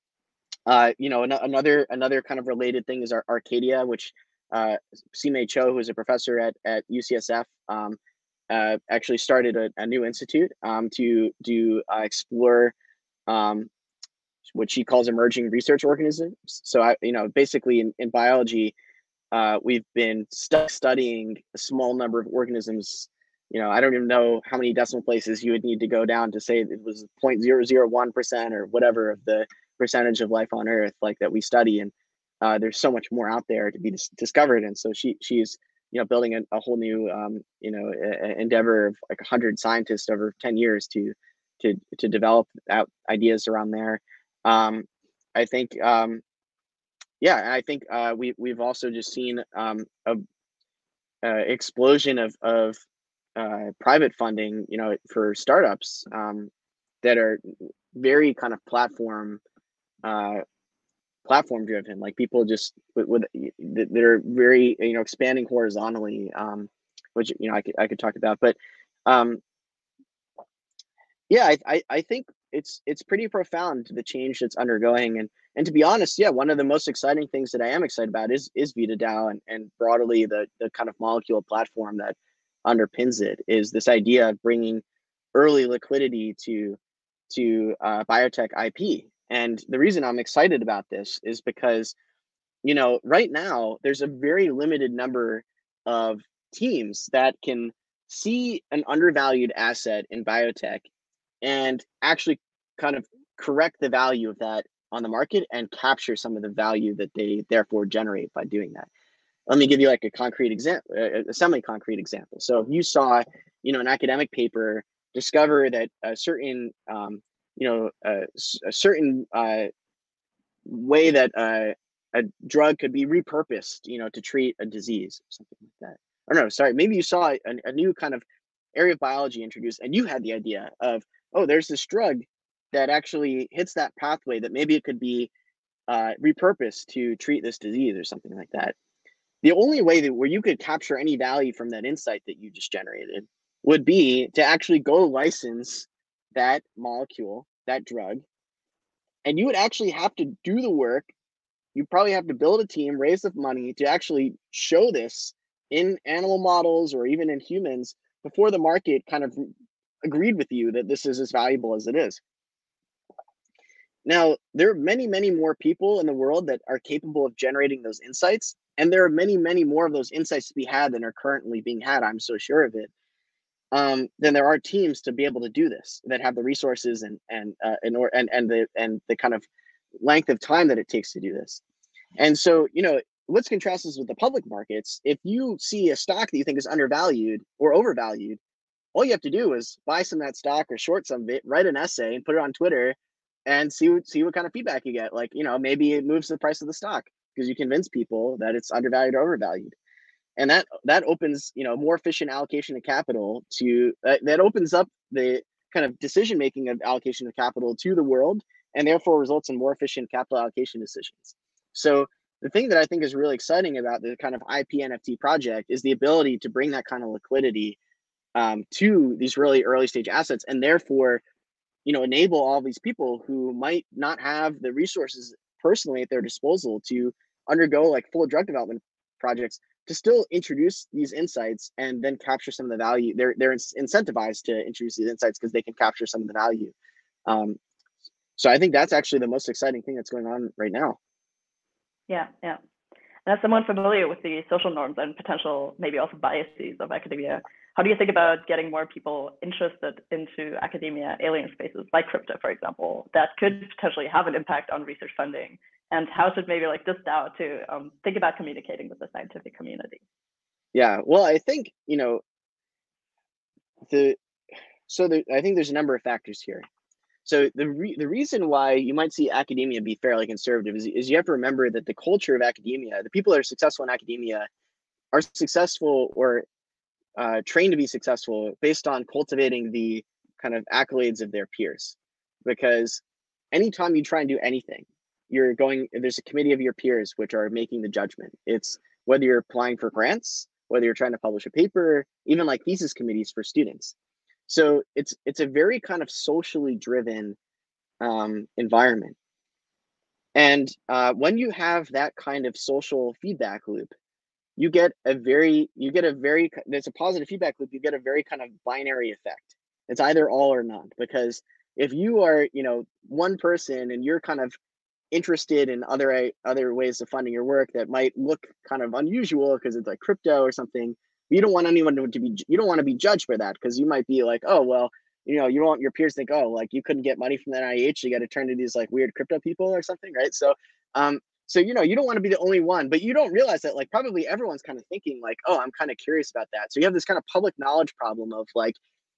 another kind of related thing is Arcadia, which Sime Cho, who is a professor at UCSF, actually started a new institute to explore um, what she calls emerging research organisms. So basically in biology, we've been studying a small number of organisms. I don't even know how many decimal places you would need to go down to say it was 0.001% or whatever of the percentage of life on Earth like that we study. And there's so much more out there to be discovered. And so she's building a whole new endeavor of like 100 scientists over 10 years to develop out ideas around there. I think yeah, and I think we've also just seen a explosion of private funding, for startups that are very kind of uh, platform driven, like people just with that are very expanding horizontally, which I could talk about, but um, yeah, I think it's pretty profound, the change that's undergoing. And to be honest, yeah, one of the most exciting things that I am excited about is VitaDAO, and broadly the kind of molecule platform that underpins it, is this idea of bringing early liquidity to biotech IP. And the reason I'm excited about this is because right now there's a very limited number of teams that can see an undervalued asset in biotech and actually kind of correct the value of that on the market and capture some of the value that they therefore generate by doing that. Let me give you like a concrete example, a semi-concrete example. So if you saw, an academic paper discover that a certain, a certain way that a drug could be repurposed, to treat a disease or something like that. Or no, sorry, maybe you saw a new kind of area of biology introduced, and you had the idea of, oh, there's this drug that actually hits that pathway that maybe it could be repurposed to treat this disease or something like that. The only way that where you could capture any value from that insight that you just generated would be to actually go license that molecule, that drug, and you would actually have to do the work. You probably have to build a team, raise the money to actually show this in animal models or even in humans before the market kind of agreed with you that this is as valuable as it is. Now, there are many, many more people in the world that are capable of generating those insights, and there are many, many more of those insights to be had than are currently being had. I'm so sure of it. Then there are teams to be able to do this that have the resources and the kind of length of time that it takes to do this. And so, let's contrast this with the public markets. If you see a stock that you think is undervalued or overvalued, all you have to do is buy some of that stock or short some of it, write an essay and put it on Twitter and see what kind of feedback you get. Like, maybe it moves the price of the stock because you convince people that it's undervalued or overvalued. And that opens, more efficient allocation of capital to that opens up the kind of decision making of allocation of capital to the world, and therefore results in more efficient capital allocation decisions. So the thing that I think is really exciting about the kind of IP NFT project is the ability to bring that kind of liquidity to these really early stage assets, and therefore, enable all these people who might not have the resources personally at their disposal to undergo like full drug development projects to still introduce these insights and then capture some of the value. They're incentivized to introduce these insights because they can capture some of the value. So I think that's actually the most exciting thing that's going on right now. Yeah. And as someone familiar with the social norms and potential maybe also biases of academia, how do you think about getting more people interested into academia alien spaces like crypto, for example, that could potentially have an impact on research funding? And how should maybe like this DAO to think about communicating with the scientific community? Yeah, well, I think I think there's a number of factors here. So the reason why you might see academia be fairly conservative is you have to remember that the culture of academia, the people that are successful in academia, are successful or trained to be successful based on cultivating the kind of accolades of their peers. Because anytime you try and do anything, there's a committee of your peers which are making the judgment. It's whether you're applying for grants, whether you're trying to publish a paper, even like thesis committees for students. So it's a very kind of socially driven environment. And when you have that kind of social feedback loop, there's a positive feedback loop. You get a very kind of binary effect. It's either all or none, because if you are, one person and you're kind of interested in other ways of funding your work that might look kind of unusual because it's like crypto or something. But you don't want anyone to be, you don't want to be judged for that, because you might be like, oh well, you know, you don't want your peers to think, oh, like you couldn't get money from the NIH, you got to turn to these like weird crypto people or something, right? So you know, you don't want to be the only one, but you don't realize that like probably everyone's kind of thinking like, oh, I'm kind of curious about that. So you have this kind of public knowledge problem of like,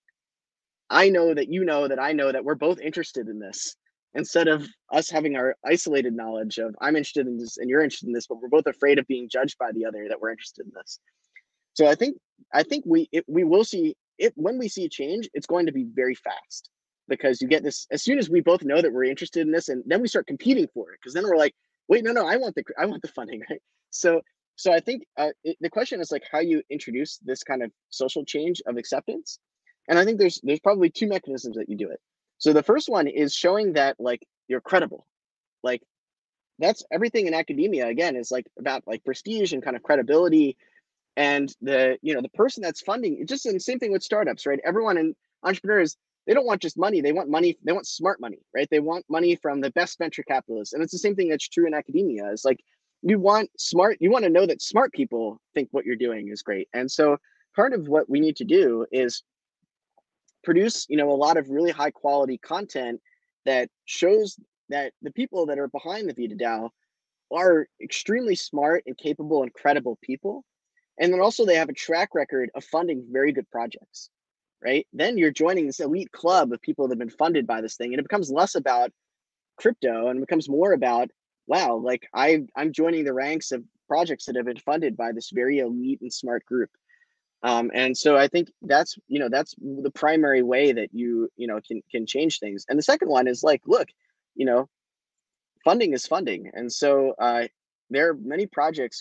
I know that you know that I know that we're both interested in this, instead of us having our isolated knowledge of I'm interested in this and you're interested in this, but we're both afraid of being judged by the other that we're interested in this. So I think we will see it when we see a change. It's going to be very fast, because you get this as soon as we both know that we're interested in this, and then we start competing for it, because then we're like, wait, no, I want the funding, right? So I think the question is like how you introduce this kind of social change of acceptance, and I think there's probably two mechanisms that you do it. So the first one is showing that like you're credible, like that's everything in academia. Again, is like about like prestige and kind of credibility, and the you know the person that's funding it's just the same thing with startups, right? Everyone in entrepreneurs, they don't want just money, they want money, they want smart money, right? They want money from the best venture capitalists, and it's the same thing that's true in academia. It's like you want to know that smart people think what you're doing is great. And so part of what we need to do is produce, you know, a lot of really high quality content that shows that the people that are behind the VitaDAO are extremely smart and capable and credible people. And then also they have a track record of funding very good projects, right? Then you're joining this elite club of people that have been funded by this thing. And it becomes less about crypto and becomes more about, wow, like I'm joining the ranks of projects that have been funded by this very elite and smart group. And so I think that's, you know, that's the primary way that you know, can change things. And the second one is like, look, you know, funding is funding. And so there are many projects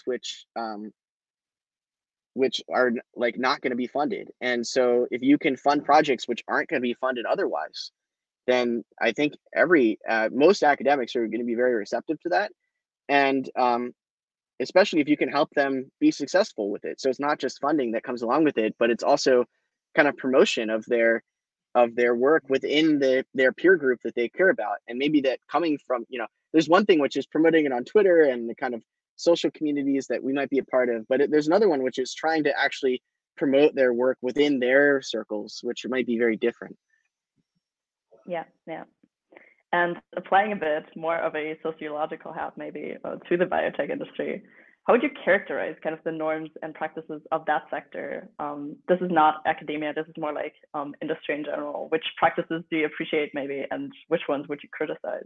which are like not going to be funded. And so if you can fund projects which aren't going to be funded otherwise, then I think most academics are going to be very receptive to that. And especially if you can help them be successful with it. So it's not just funding that comes along with it, but it's also kind of promotion of their work within their peer group that they care about. And maybe that coming from, you know, there's one thing which is promoting it on Twitter and the kind of social communities that we might be a part of, but there's another one which is trying to actually promote their work within their circles, which might be very different. Yeah. And applying a bit more of a sociological hat maybe to the biotech industry, how would you characterize kind of the norms and practices of that sector? This is not academia, this is more like industry in general. Which practices do you appreciate maybe, and which ones would you criticize?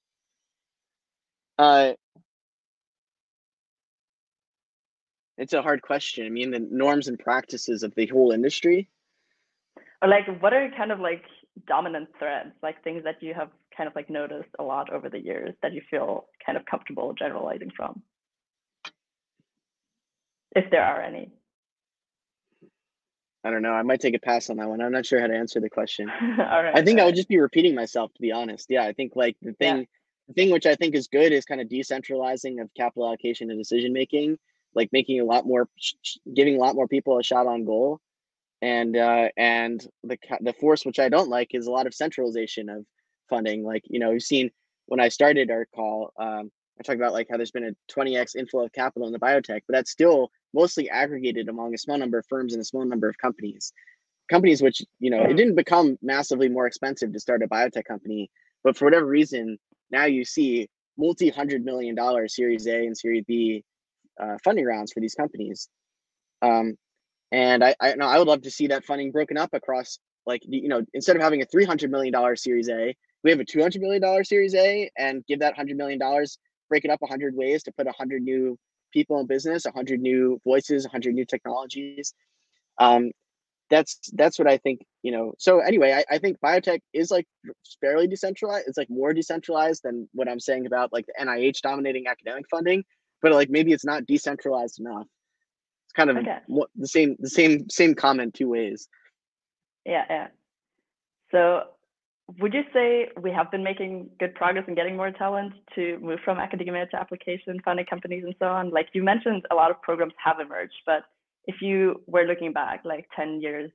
It's a hard question. I mean, the norms and practices of the whole industry. Or like, what are kind of like dominant threads, like things that you have kind of like noticed a lot over the years that you feel kind of comfortable generalizing from, if there are any? I don't know. I might take a pass on that one. I'm not sure how to answer the question. All right. I think I would just be repeating myself, to be honest. Yeah, I think like the thing which I think is good is kind of decentralizing of capital allocation and decision making, like making a lot more, giving a lot more people a shot on goal. And the force which I don't like is a lot of centralization of funding. Like, you know, we've seen when I started our call, I talked about like how there's been a 20x inflow of capital in the biotech, but that's still mostly aggregated among a small number of firms and a small number of companies. Companies which, you know, it didn't become massively more expensive to start a biotech company, but for whatever reason, now you see multi-$100 million Series A and Series B funding rounds for these companies. And I would love to see that funding broken up across, like, you know, instead of having a $300 million Series A, we have a $200 million Series A, and give that $100 million, break it up 100 ways to put 100 new people in business, 100 new voices, 100 new technologies. That's what I think, you know. So anyway, I think biotech is like fairly decentralized. It's like more decentralized than what I'm saying about like the NIH dominating academic funding, but like maybe it's not decentralized enough. It's kind of the same comment two ways. Yeah. So would you say we have been making good progress in getting more talent to move from academia to application funding companies and so on? Like you mentioned, a lot of programs have emerged, but if you were looking back like 10 years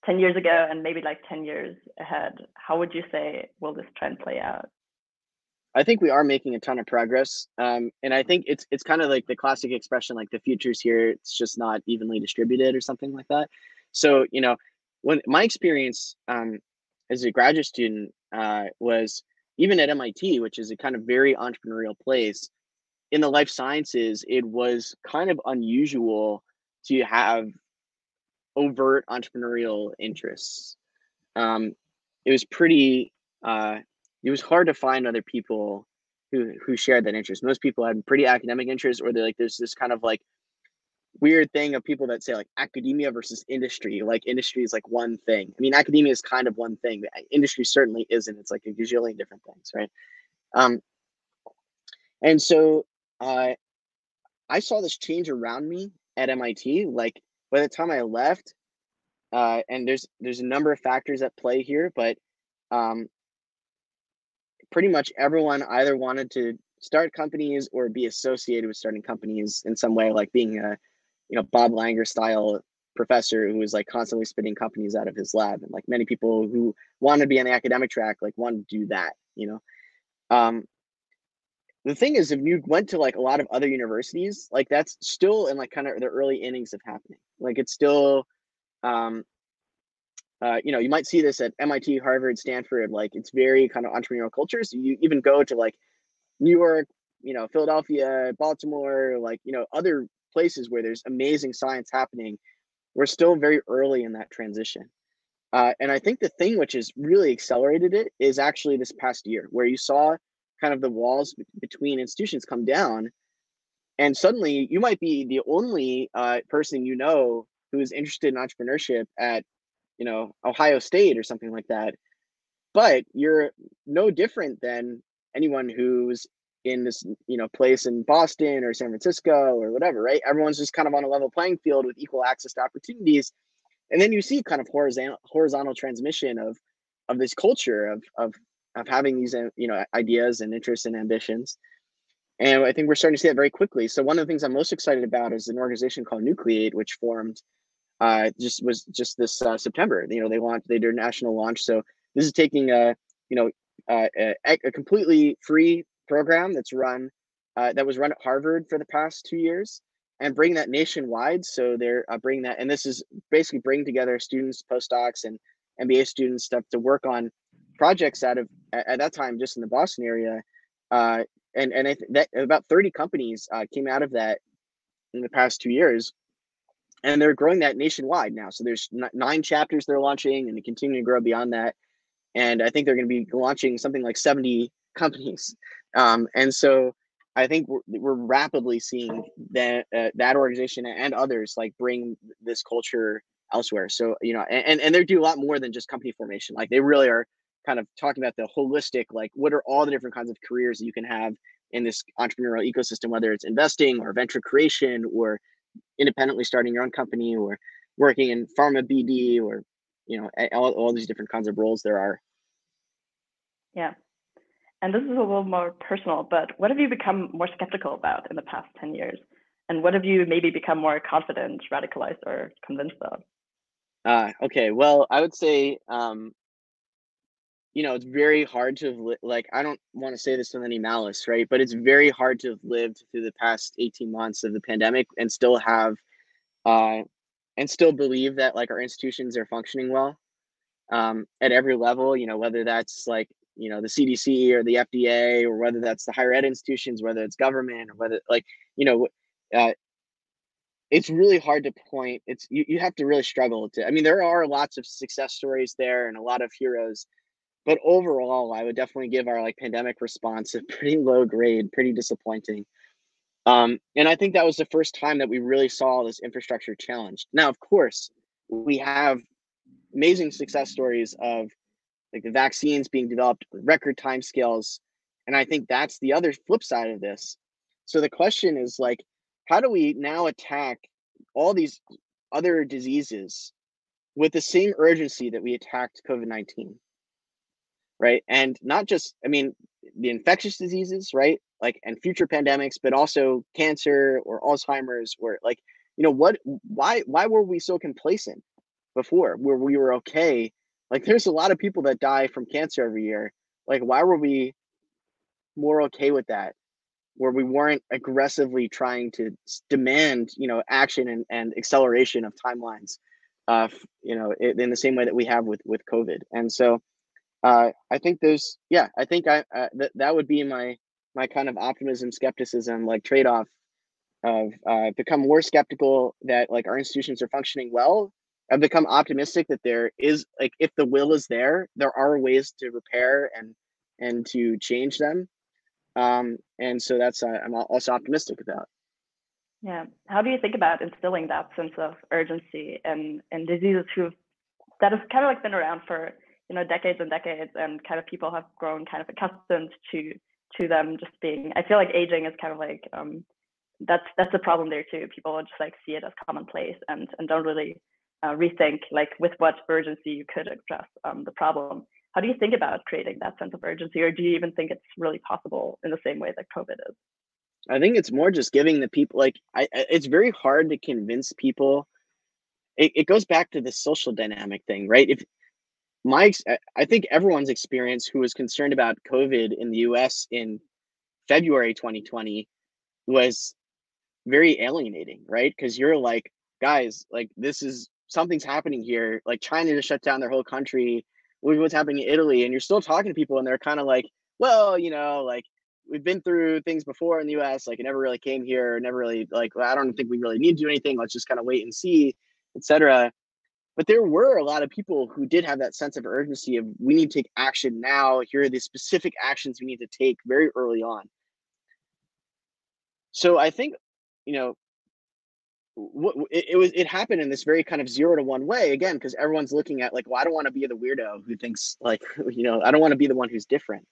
ago and maybe like 10 years ahead, how would you say will this trend play out? I think we are making a ton of progress. And I think it's kind of like the classic expression, like the future's here, it's just not evenly distributed or something like that. So, when my experience as a graduate student was even at MIT, which is a kind of very entrepreneurial place, in the life sciences, it was kind of unusual to have overt entrepreneurial interests. Um, it was pretty it was hard to find other people who shared that interest. Most people had pretty academic interests, or they're like there's this kind of like weird thing of people that say like academia versus industry. Like industry is like one thing. I mean, academia is kind of one thing, but industry certainly isn't. It's like a gazillion different things, right? Um, and so uh, I saw this change around me at MIT. Like by the time I left, and there's a number of factors at play here, but um, pretty much everyone either wanted to start companies or be associated with starting companies in some way, like being a Bob Langer style professor who was like constantly spitting companies out of his lab, and like many people who want to be on the academic track like want to do that. Um, the thing is, if you went to like a lot of other universities, like that's still in like kind of the early innings of happening. Like it's still um, you might see this at MIT, Harvard, Stanford. Like it's very kind of entrepreneurial culture. So you even go to like New York, Philadelphia, Baltimore, like, other places where there's amazing science happening. We're still very early in that transition. And I think the thing which has really accelerated it is actually this past year, where you saw kind of the walls between institutions come down. And suddenly you might be the only person who is interested in entrepreneurship at, Ohio State or something like that, but you're no different than anyone who's in this place in Boston or San Francisco or whatever, right? Everyone's just kind of on a level playing field with equal access to opportunities. And then you see kind of horizontal transmission of this culture of having these ideas and interests and ambitions. And I think we're starting to see that very quickly. So one of the things I'm most excited about is an organization called Nucleate, which formed just this September. They did a national launch. So this is taking a completely free program that was run at Harvard for the past 2 years, and bring that nationwide. So they're bringing that, and this is basically bringing together students, postdocs, and MBA students stuff to work on projects out of at that time just in the Boston area. And that about 30 companies came out of that in the past 2 years, and they're growing that nationwide now. So there's 9 chapters they're launching, and they continue to grow beyond that. And I think they're going to be launching something like 70 companies. And so I think we're rapidly seeing that organization and others like bring this culture elsewhere. So and they do a lot more than just company formation. Like they really are kind of talking about the holistic, like what are all the different kinds of careers that you can have in this entrepreneurial ecosystem, whether it's investing or venture creation or independently starting your own company or working in pharma BD or all these different kinds of roles there are. Yeah. And this is a little more personal, but what have you become more skeptical about in the past 10 years? And what have you maybe become more confident, radicalized, or convinced of? Okay. Well, I would say, it's very hard to have like, I don't want to say this with any malice, right? But it's very hard to have lived through the past 18 months of the pandemic and still uh, believe that like our institutions are functioning well at every level, whether that's like, the CDC or the FDA, or whether that's the higher ed institutions, whether it's government, or whether like, you know, uh, it's really hard to point. You have to really struggle to, I mean, there are lots of success stories there and a lot of heroes, but overall, I would definitely give our like pandemic response a pretty low grade, pretty disappointing. And I think that was the first time that we really saw this infrastructure challenged. Now, of course, we have amazing success stories of like the vaccines being developed with record time scales. And I think that's the other flip side of this. So the question is like, how do we now attack all these other diseases with the same urgency that we attacked COVID-19? Right. And not just, I mean, the infectious diseases, right? Like, and future pandemics, but also cancer or Alzheimer's, or like, why were we so complacent before where we were okay? Like, there's a lot of people that die from cancer every year. Like, why were we more okay with that, where we weren't aggressively trying to demand, action and acceleration of timelines, in the same way that we have with COVID. And so I think I think that would be my kind of optimism, skepticism, like trade off of become more skeptical that like our institutions are functioning well. I've become optimistic that there is, like, if the will is there, there are ways to repair and to change them. And so that's I'm also optimistic about. Yeah. How do you think about instilling that sense of urgency in diseases that have kind of like been around for, decades and decades, and kind of people have grown kind of accustomed to them just being, I feel like aging is kind of like, that's the problem there too. People just like see it as commonplace and don't really rethink like with what urgency you could address the problem. How do you think about creating that sense of urgency, or do you even think it's really possible in the same way that COVID is? I think it's more just giving the people, like, it's very hard to convince people. It goes back to this social dynamic thing, right? If I think everyone's experience who was concerned about COVID in the US in February 2020 was very alienating, right? Because you're like, guys, like, this is something's happening here. Like, China just shut down their whole country. Look what's happening in Italy, and you're still talking to people, and they're kind of like, well, like, we've been through things before in the US. Like, it never really came here. Never really, like, well, I don't think we really need to do anything. Let's just kind of wait and see, etc. But there were a lot of people who did have that sense of urgency of, we need to take action now. Here are the specific actions we need to take very early on. So I think, you know, it happened in this very kind of 0 to 1 way, again, because everyone's looking at, like, well, I don't want to be the weirdo who thinks, like, I don't want to be the one who's different.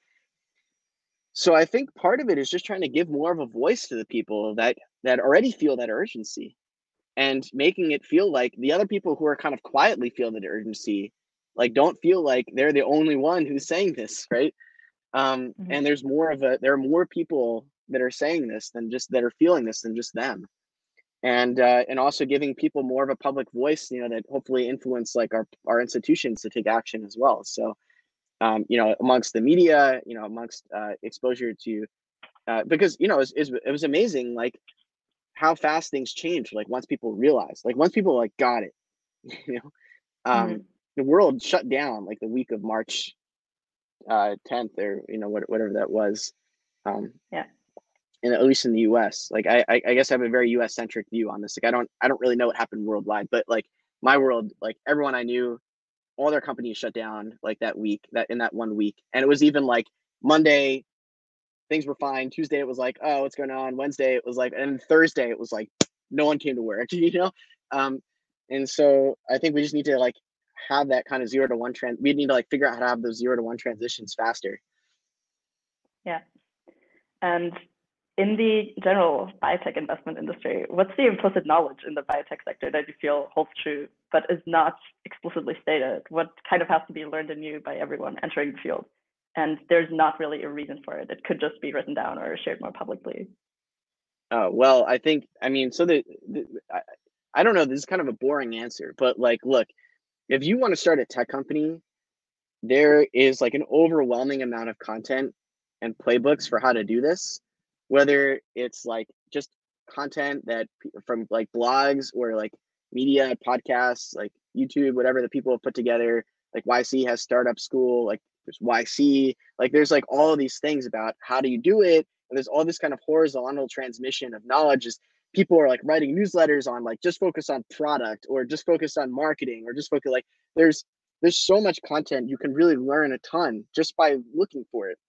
So I think part of it is just trying to give more of a voice to the people that already feel that urgency, and making it feel like the other people who are kind of quietly feel that urgency, like, don't feel like they're the only one who's saying this, right? Mm-hmm. And there are more people that are saying this than just that are feeling this than just them. And also giving people more of a public voice, that hopefully influence, like, our institutions to take action as well. So, amongst the media, amongst exposure to, because, it was amazing, like, how fast things changed. Like, once people realized, like, once people, like, got it, you know, Mm-hmm. the world shut down like the week of March 10th, or whatever that was. Um, Yeah. and at least in the US, like, I guess I have a very US centric view on this. Like, I don't really know what happened worldwide, but, like, my world, like, everyone I knew, all their companies shut down, like, that week, that in that 1 week. And it was even like Monday, things were fine. Tuesday, it was like, oh, what's going on? Wednesday, it was like, and Thursday, it was like, no one came to work, Um, and so I think we just need to, like, have that kind of 0 to 1 trend. We need to, like, figure out how to have those 0 to 1 transitions faster. Yeah. And in the general biotech investment industry, what's the implicit knowledge in the biotech sector that you feel holds true but is not explicitly stated? What kind of has to be learned anew by everyone entering the field? And there's not really a reason for it. It could just be written down or shared more publicly. Well, I mean, so I don't know, this is kind of a boring answer, but, like, look, if you want to start a tech company, there is, like, an overwhelming amount of content and playbooks for how to do this, whether it's, like, just content that from, like, blogs, or, like, media podcasts, like YouTube, whatever, that people have put together. Like, YC has startup school, like, there's YC, like, there's, like, all of these things about how do you do it, and there's all this kind of horizontal transmission of knowledge. Is people are, like, writing newsletters on, like, just focus on product, or just focus on marketing, or just focus, like, there's so much content. You can really learn a ton just by looking for it.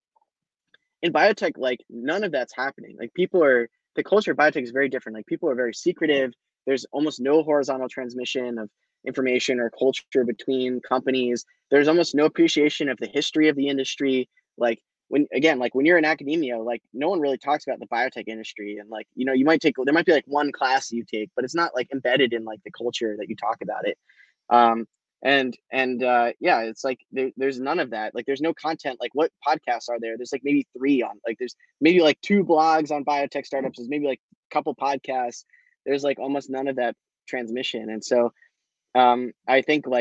In biotech, like, none of that's happening. Like, the culture of biotech is very different. Like, people are very secretive. There's almost no horizontal transmission of information or culture between companies. There's almost no appreciation of the history of the industry. Like, when you're in academia, like, no one really talks about the biotech industry. And, like, there might be, like, one class you take, but it's not, like, embedded in, like, the culture that you talk about it. Um, and yeah, it's like there's none of that. Like, there's no content. Like, what podcasts are there? There's, like, maybe three on, like, there's maybe, like, two blogs on biotech startups. There's maybe, like, a couple podcasts. There's, like, almost none of that transmission. And so I think, like,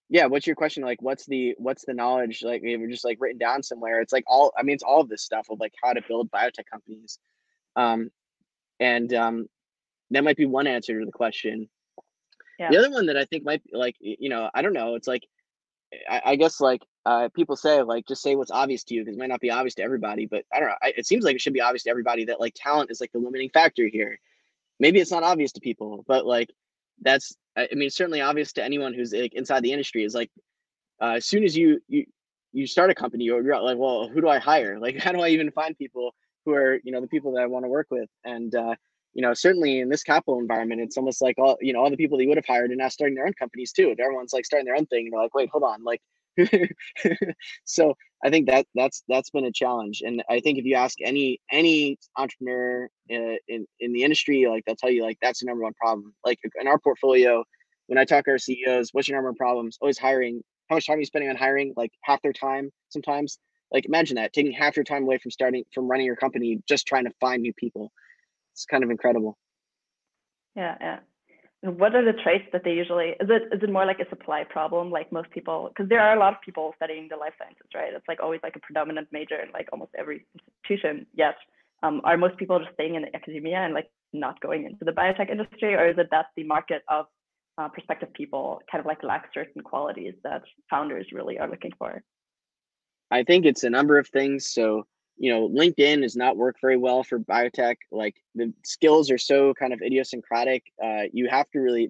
Yeah, what's your question? Like, what's the knowledge? Like, we were just like written down somewhere. It's like all, I mean, it's all of this stuff of like how to build biotech companies. Um, and that might be one answer to the question. The Yeah. other one that I think might be like, I don't know. It's like, I guess like people say like just say what's obvious to you because it might not be obvious to everybody. But I don't know. It seems like it should be obvious to everybody that like talent is like the limiting factor here. Maybe it's not obvious to people, but like that's I mean it's certainly obvious to anyone who's like inside the industry. Is like as soon as you start a company, you're like, well, who do I hire? Like, how do I even find people who are the people that I want to work with? And certainly in this capital environment, it's almost like all the people that you would have hired are now starting their own companies too. Everyone's like starting their own thing. And they're like, wait, hold on, like. So I think that's been a challenge, and I think if you ask any entrepreneur in the industry, like they'll tell you like that's the number one problem. Like in our portfolio, when I talk to our CEOs, what's your number one problems? Always hiring. How much time are you spending on hiring? Like half their time sometimes. Like imagine that, taking half your time away from running your company, just trying to find new people. It's kind of incredible. Yeah. Yeah. And what are the traits that they usually, is it more like a supply problem? Like most people, because there are a lot of people studying the life sciences, right? It's like always like a predominant major in like almost every institution. Yet, are most people just staying in academia and like not going into the biotech industry, or is it that the market of prospective people kind of like lacks certain qualities that founders really are looking for? I think it's a number of things. So, LinkedIn does not work very well for biotech. Like the skills are so kind of idiosyncratic. You have to really,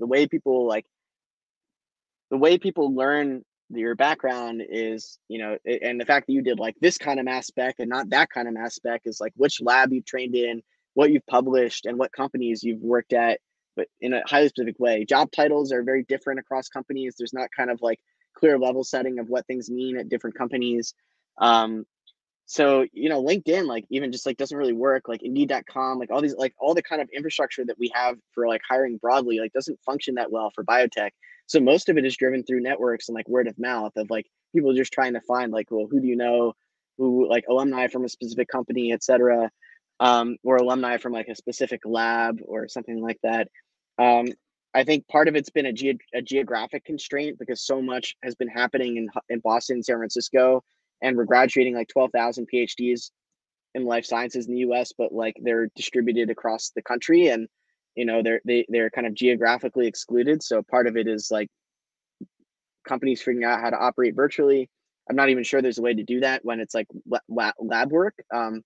the way people learn your background is, and the fact that you did like this kind of mass spec and not that kind of mass spec is like which lab you've trained in, what you've published, and what companies you've worked at, but in a highly specific way. Job titles are very different across companies. There's not kind of like clear level setting of what things mean at different companies. Um, so, LinkedIn, like even just like doesn't really work, like Indeed.com, like all these, like all the kind of infrastructure that we have for like hiring broadly, like doesn't function that well for biotech. So most of it is driven through networks and like word of mouth of like people just trying to find like, well, who do you know, who like alumni from a specific company, et cetera, or alumni from like a specific lab or something like that. Um, I think part of it's been a geographic constraint because so much has been happening in Boston, San Francisco, and we're graduating like 12,000 PhDs in life sciences in the US, but like they're distributed across the country, and they're kind of geographically excluded. So part of it is like companies figuring out how to operate virtually. I'm not even sure there's a way to do that when it's like lab work,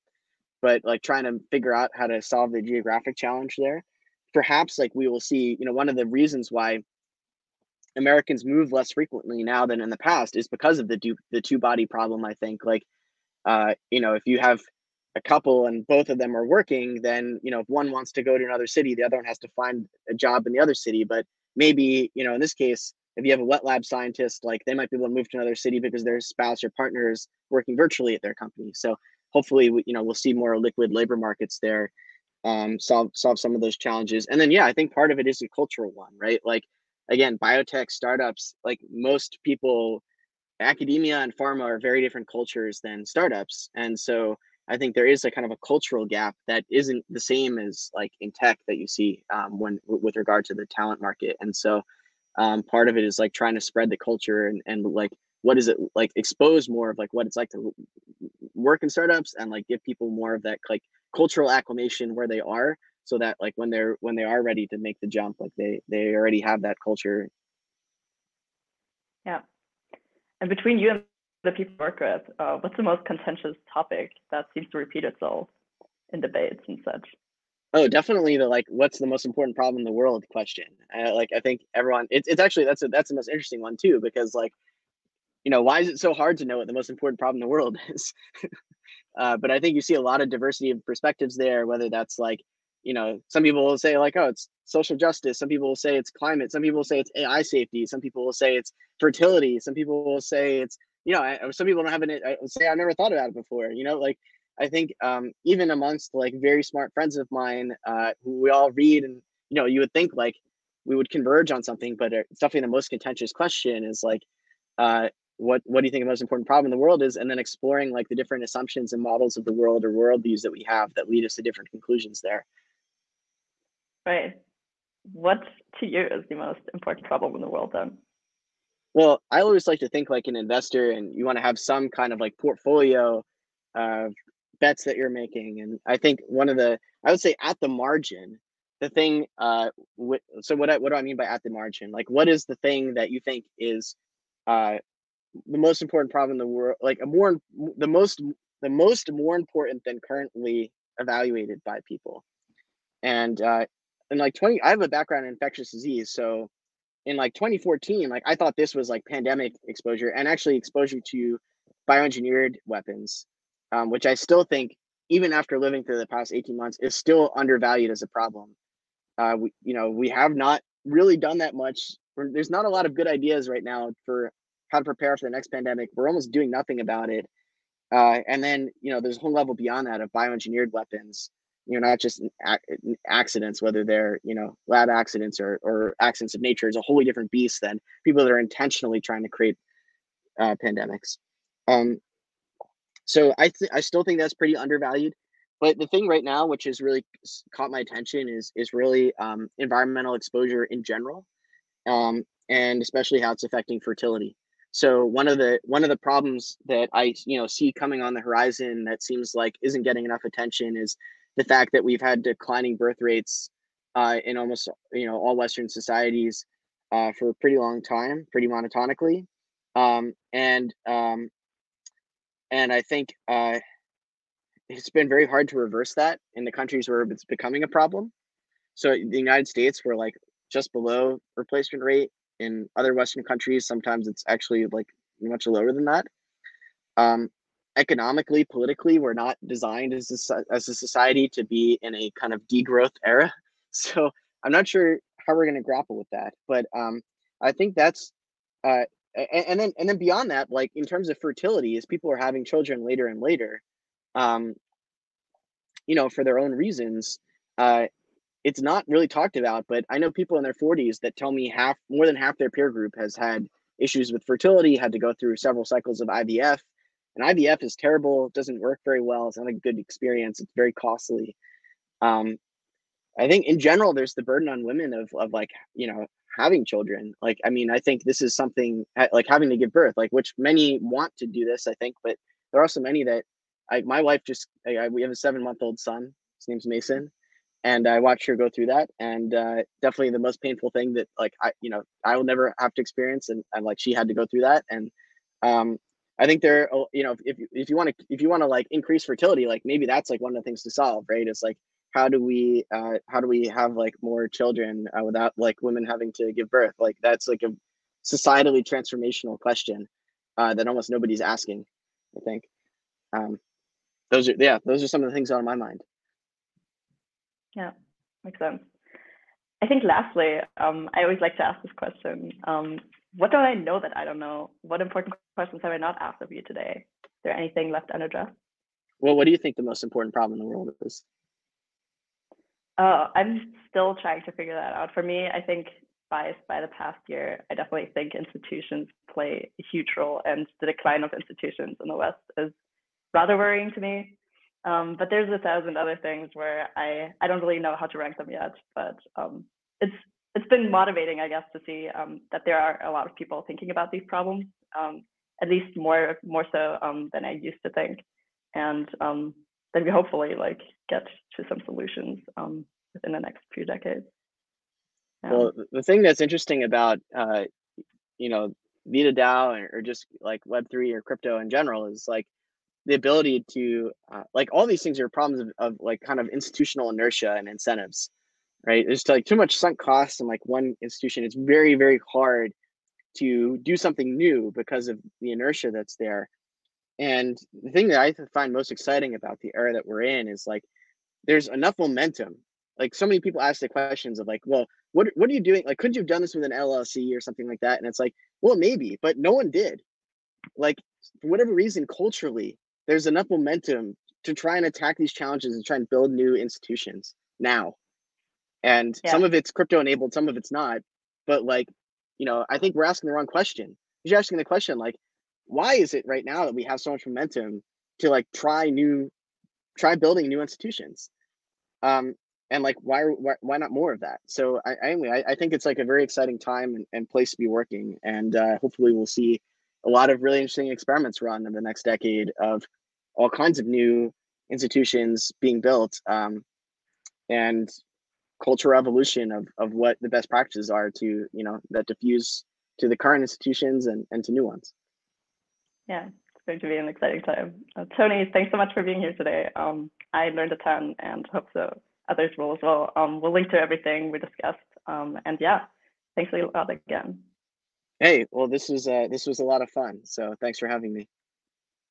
but like trying to figure out how to solve the geographic challenge there. Perhaps like we will see, one of the reasons why Americans move less frequently now than in the past is because of the two body problem. I think like if you have a couple and both of them are working, then if one wants to go to another city, the other one has to find a job in the other city. But maybe in this case, if you have a wet lab scientist, like they might be able to move to another city because their spouse or partner is working virtually at their company. So hopefully, we'll see more liquid labor markets there, solve some of those challenges. And then yeah, I think part of it is a cultural one, right? Like again, biotech startups, like most people, academia and pharma are very different cultures than startups. And so I think there is a kind of a cultural gap that isn't the same as like in tech that you see when with regard to the talent market. And so part of it is like trying to spread the culture and like what is it like, expose more of like what it's like to work in startups, and like give people more of that like cultural acclimation where they are, so that like when they are ready to make the jump, like they already have that culture. Yeah. And between you and the people you work with, what's the most contentious topic that seems to repeat itself in debates and such? Oh, definitely the like, what's the most important problem in the world question. Like, I think everyone, it's actually that's the most interesting one too, because like, why is it so hard to know what the most important problem in the world is? But I think you see a lot of diversity of perspectives there, whether that's like, some people will say like, oh, it's social justice. Some people will say it's climate. Some people will say it's AI safety. Some people will say it's fertility. Some people will say it's, some people don't have an, say, I've never thought about it before, like, I think even amongst like very smart friends of mine who we all read, and, you would think like we would converge on something, but it's definitely the most contentious question is like, uh, what do you think the most important problem in the world is, and then exploring like the different assumptions and models of the world or worldviews that we have that lead us to different conclusions there. Right. What to you is the most important problem in the world then? Well, I always like to think like an investor, and you want to have some kind of like portfolio of bets that you're making. And I think one of the, I would say at the margin, the thing, so what do I mean by at the margin? Like, what is the thing that you think is uh, the most important problem in the world? Like the most, the most more important than currently evaluated by people. And like 20, I have a background in infectious disease, so in like 2014, like I thought this was like pandemic exposure and actually exposure to bioengineered weapons, which I still think, even after living through the past 18 months, is still undervalued as a problem. We have not really done that much. There's not a lot of good ideas right now for how to prepare for the next pandemic. We're almost doing nothing about it. And then, there's a whole level beyond that of bioengineered weapons, not just accidents, whether they're, lab accidents or accidents of nature, is a wholly different beast than people that are intentionally trying to create pandemics. Um, so I still think that's pretty undervalued. But the thing right now, which has really caught my attention, is really environmental exposure in general, and especially how it's affecting fertility. So one of the problems that I see coming on the horizon that seems like isn't getting enough attention is the fact that we've had declining birth rates in almost all Western societies for a pretty long time, pretty monotonically, um, and um, and I think it's been very hard to reverse that in the countries where it's becoming a problem. So the United States, we're like just below replacement rate. In other Western countries, sometimes it's actually like much lower than that. Um, Economically, politically, we're not designed as a society to be in a kind of degrowth era. So I'm not sure how we're going to grapple with that. But I think that's uh, and then beyond that, like in terms of fertility, as people are having children later and later, um, for their own reasons. Uh, it's not really talked about, but I know people in their 40s that tell me more than half their peer group has had issues with fertility, had to go through several cycles of IVF. And IVF is terrible, it doesn't work very well, it's not a good experience, it's very costly. Um, I think in general, there's the burden on women of like, having children. Like, I mean, I think this is something like having to give birth, like which many want to do this, I think, but there are also many that my wife just, we have a 7-month-old son. His name's Mason, and I watched her go through that, and definitely the most painful thing that like I will never have to experience, and like she had to go through that, and um, I think if you want to like increase fertility, like maybe that's like one of the things to solve, right? It's like how do we have like more children without like women having to give birth? Like that's like a societally transformational question that almost nobody's asking. I think um, those are some of the things on my mind. Yeah, makes sense. I think lastly, I always like to ask this question. What do I know that I don't know? What important questions have I not asked of you today? Is there anything left unaddressed? Well, what do you think the most important problem in the world is? I'm still trying to figure that out. For me, I think biased by the past year, I definitely think institutions play a huge role, and the decline of institutions in the West is rather worrying to me. But there's 1,000 other things where I don't really know how to rank them yet. But it's it's been motivating, I guess, to see that there are a lot of people thinking about these problems, at least more so than I used to think, and then we hopefully like get to some solutions within the next few decades. Yeah. Well, the thing that's interesting about you know Vita DAO or just like Web3 or crypto in general is like the ability to like all these things are problems of like kind of institutional inertia and incentives, right? There's like too much sunk costs in like one institution. It's very, very hard to do something new because of the inertia that's there. And the thing that I find most exciting about the era that we're in is like there's enough momentum. Like so many people ask the questions of like, well, what are you doing? Like, could you have done this with an LLC or something like that? And it's like, well, maybe, but no one did. Like for whatever reason, culturally, there's enough momentum to try and attack these challenges and try and build new institutions now. And some Yeah. of it's crypto enabled, some of it's not. But like, I think we're asking the wrong question. You're asking the question like, why is it right now that we have so much momentum to like try building new institutions? Um, and like why not more of that? So anyway, I think it's like a very exciting time and place to be working, and hopefully we'll see a lot of really interesting experiments run in the next decade of all kinds of new institutions being built, and cultural evolution of what the best practices are to, that diffuse to the current institutions and to new ones. Yeah, it's going to be an exciting time. Tony, thanks so much for being here today. I learned a ton and hope so others will as well. We'll link to everything we discussed. And yeah, thanks a lot again. Hey, well, this was a lot of fun. So thanks for having me.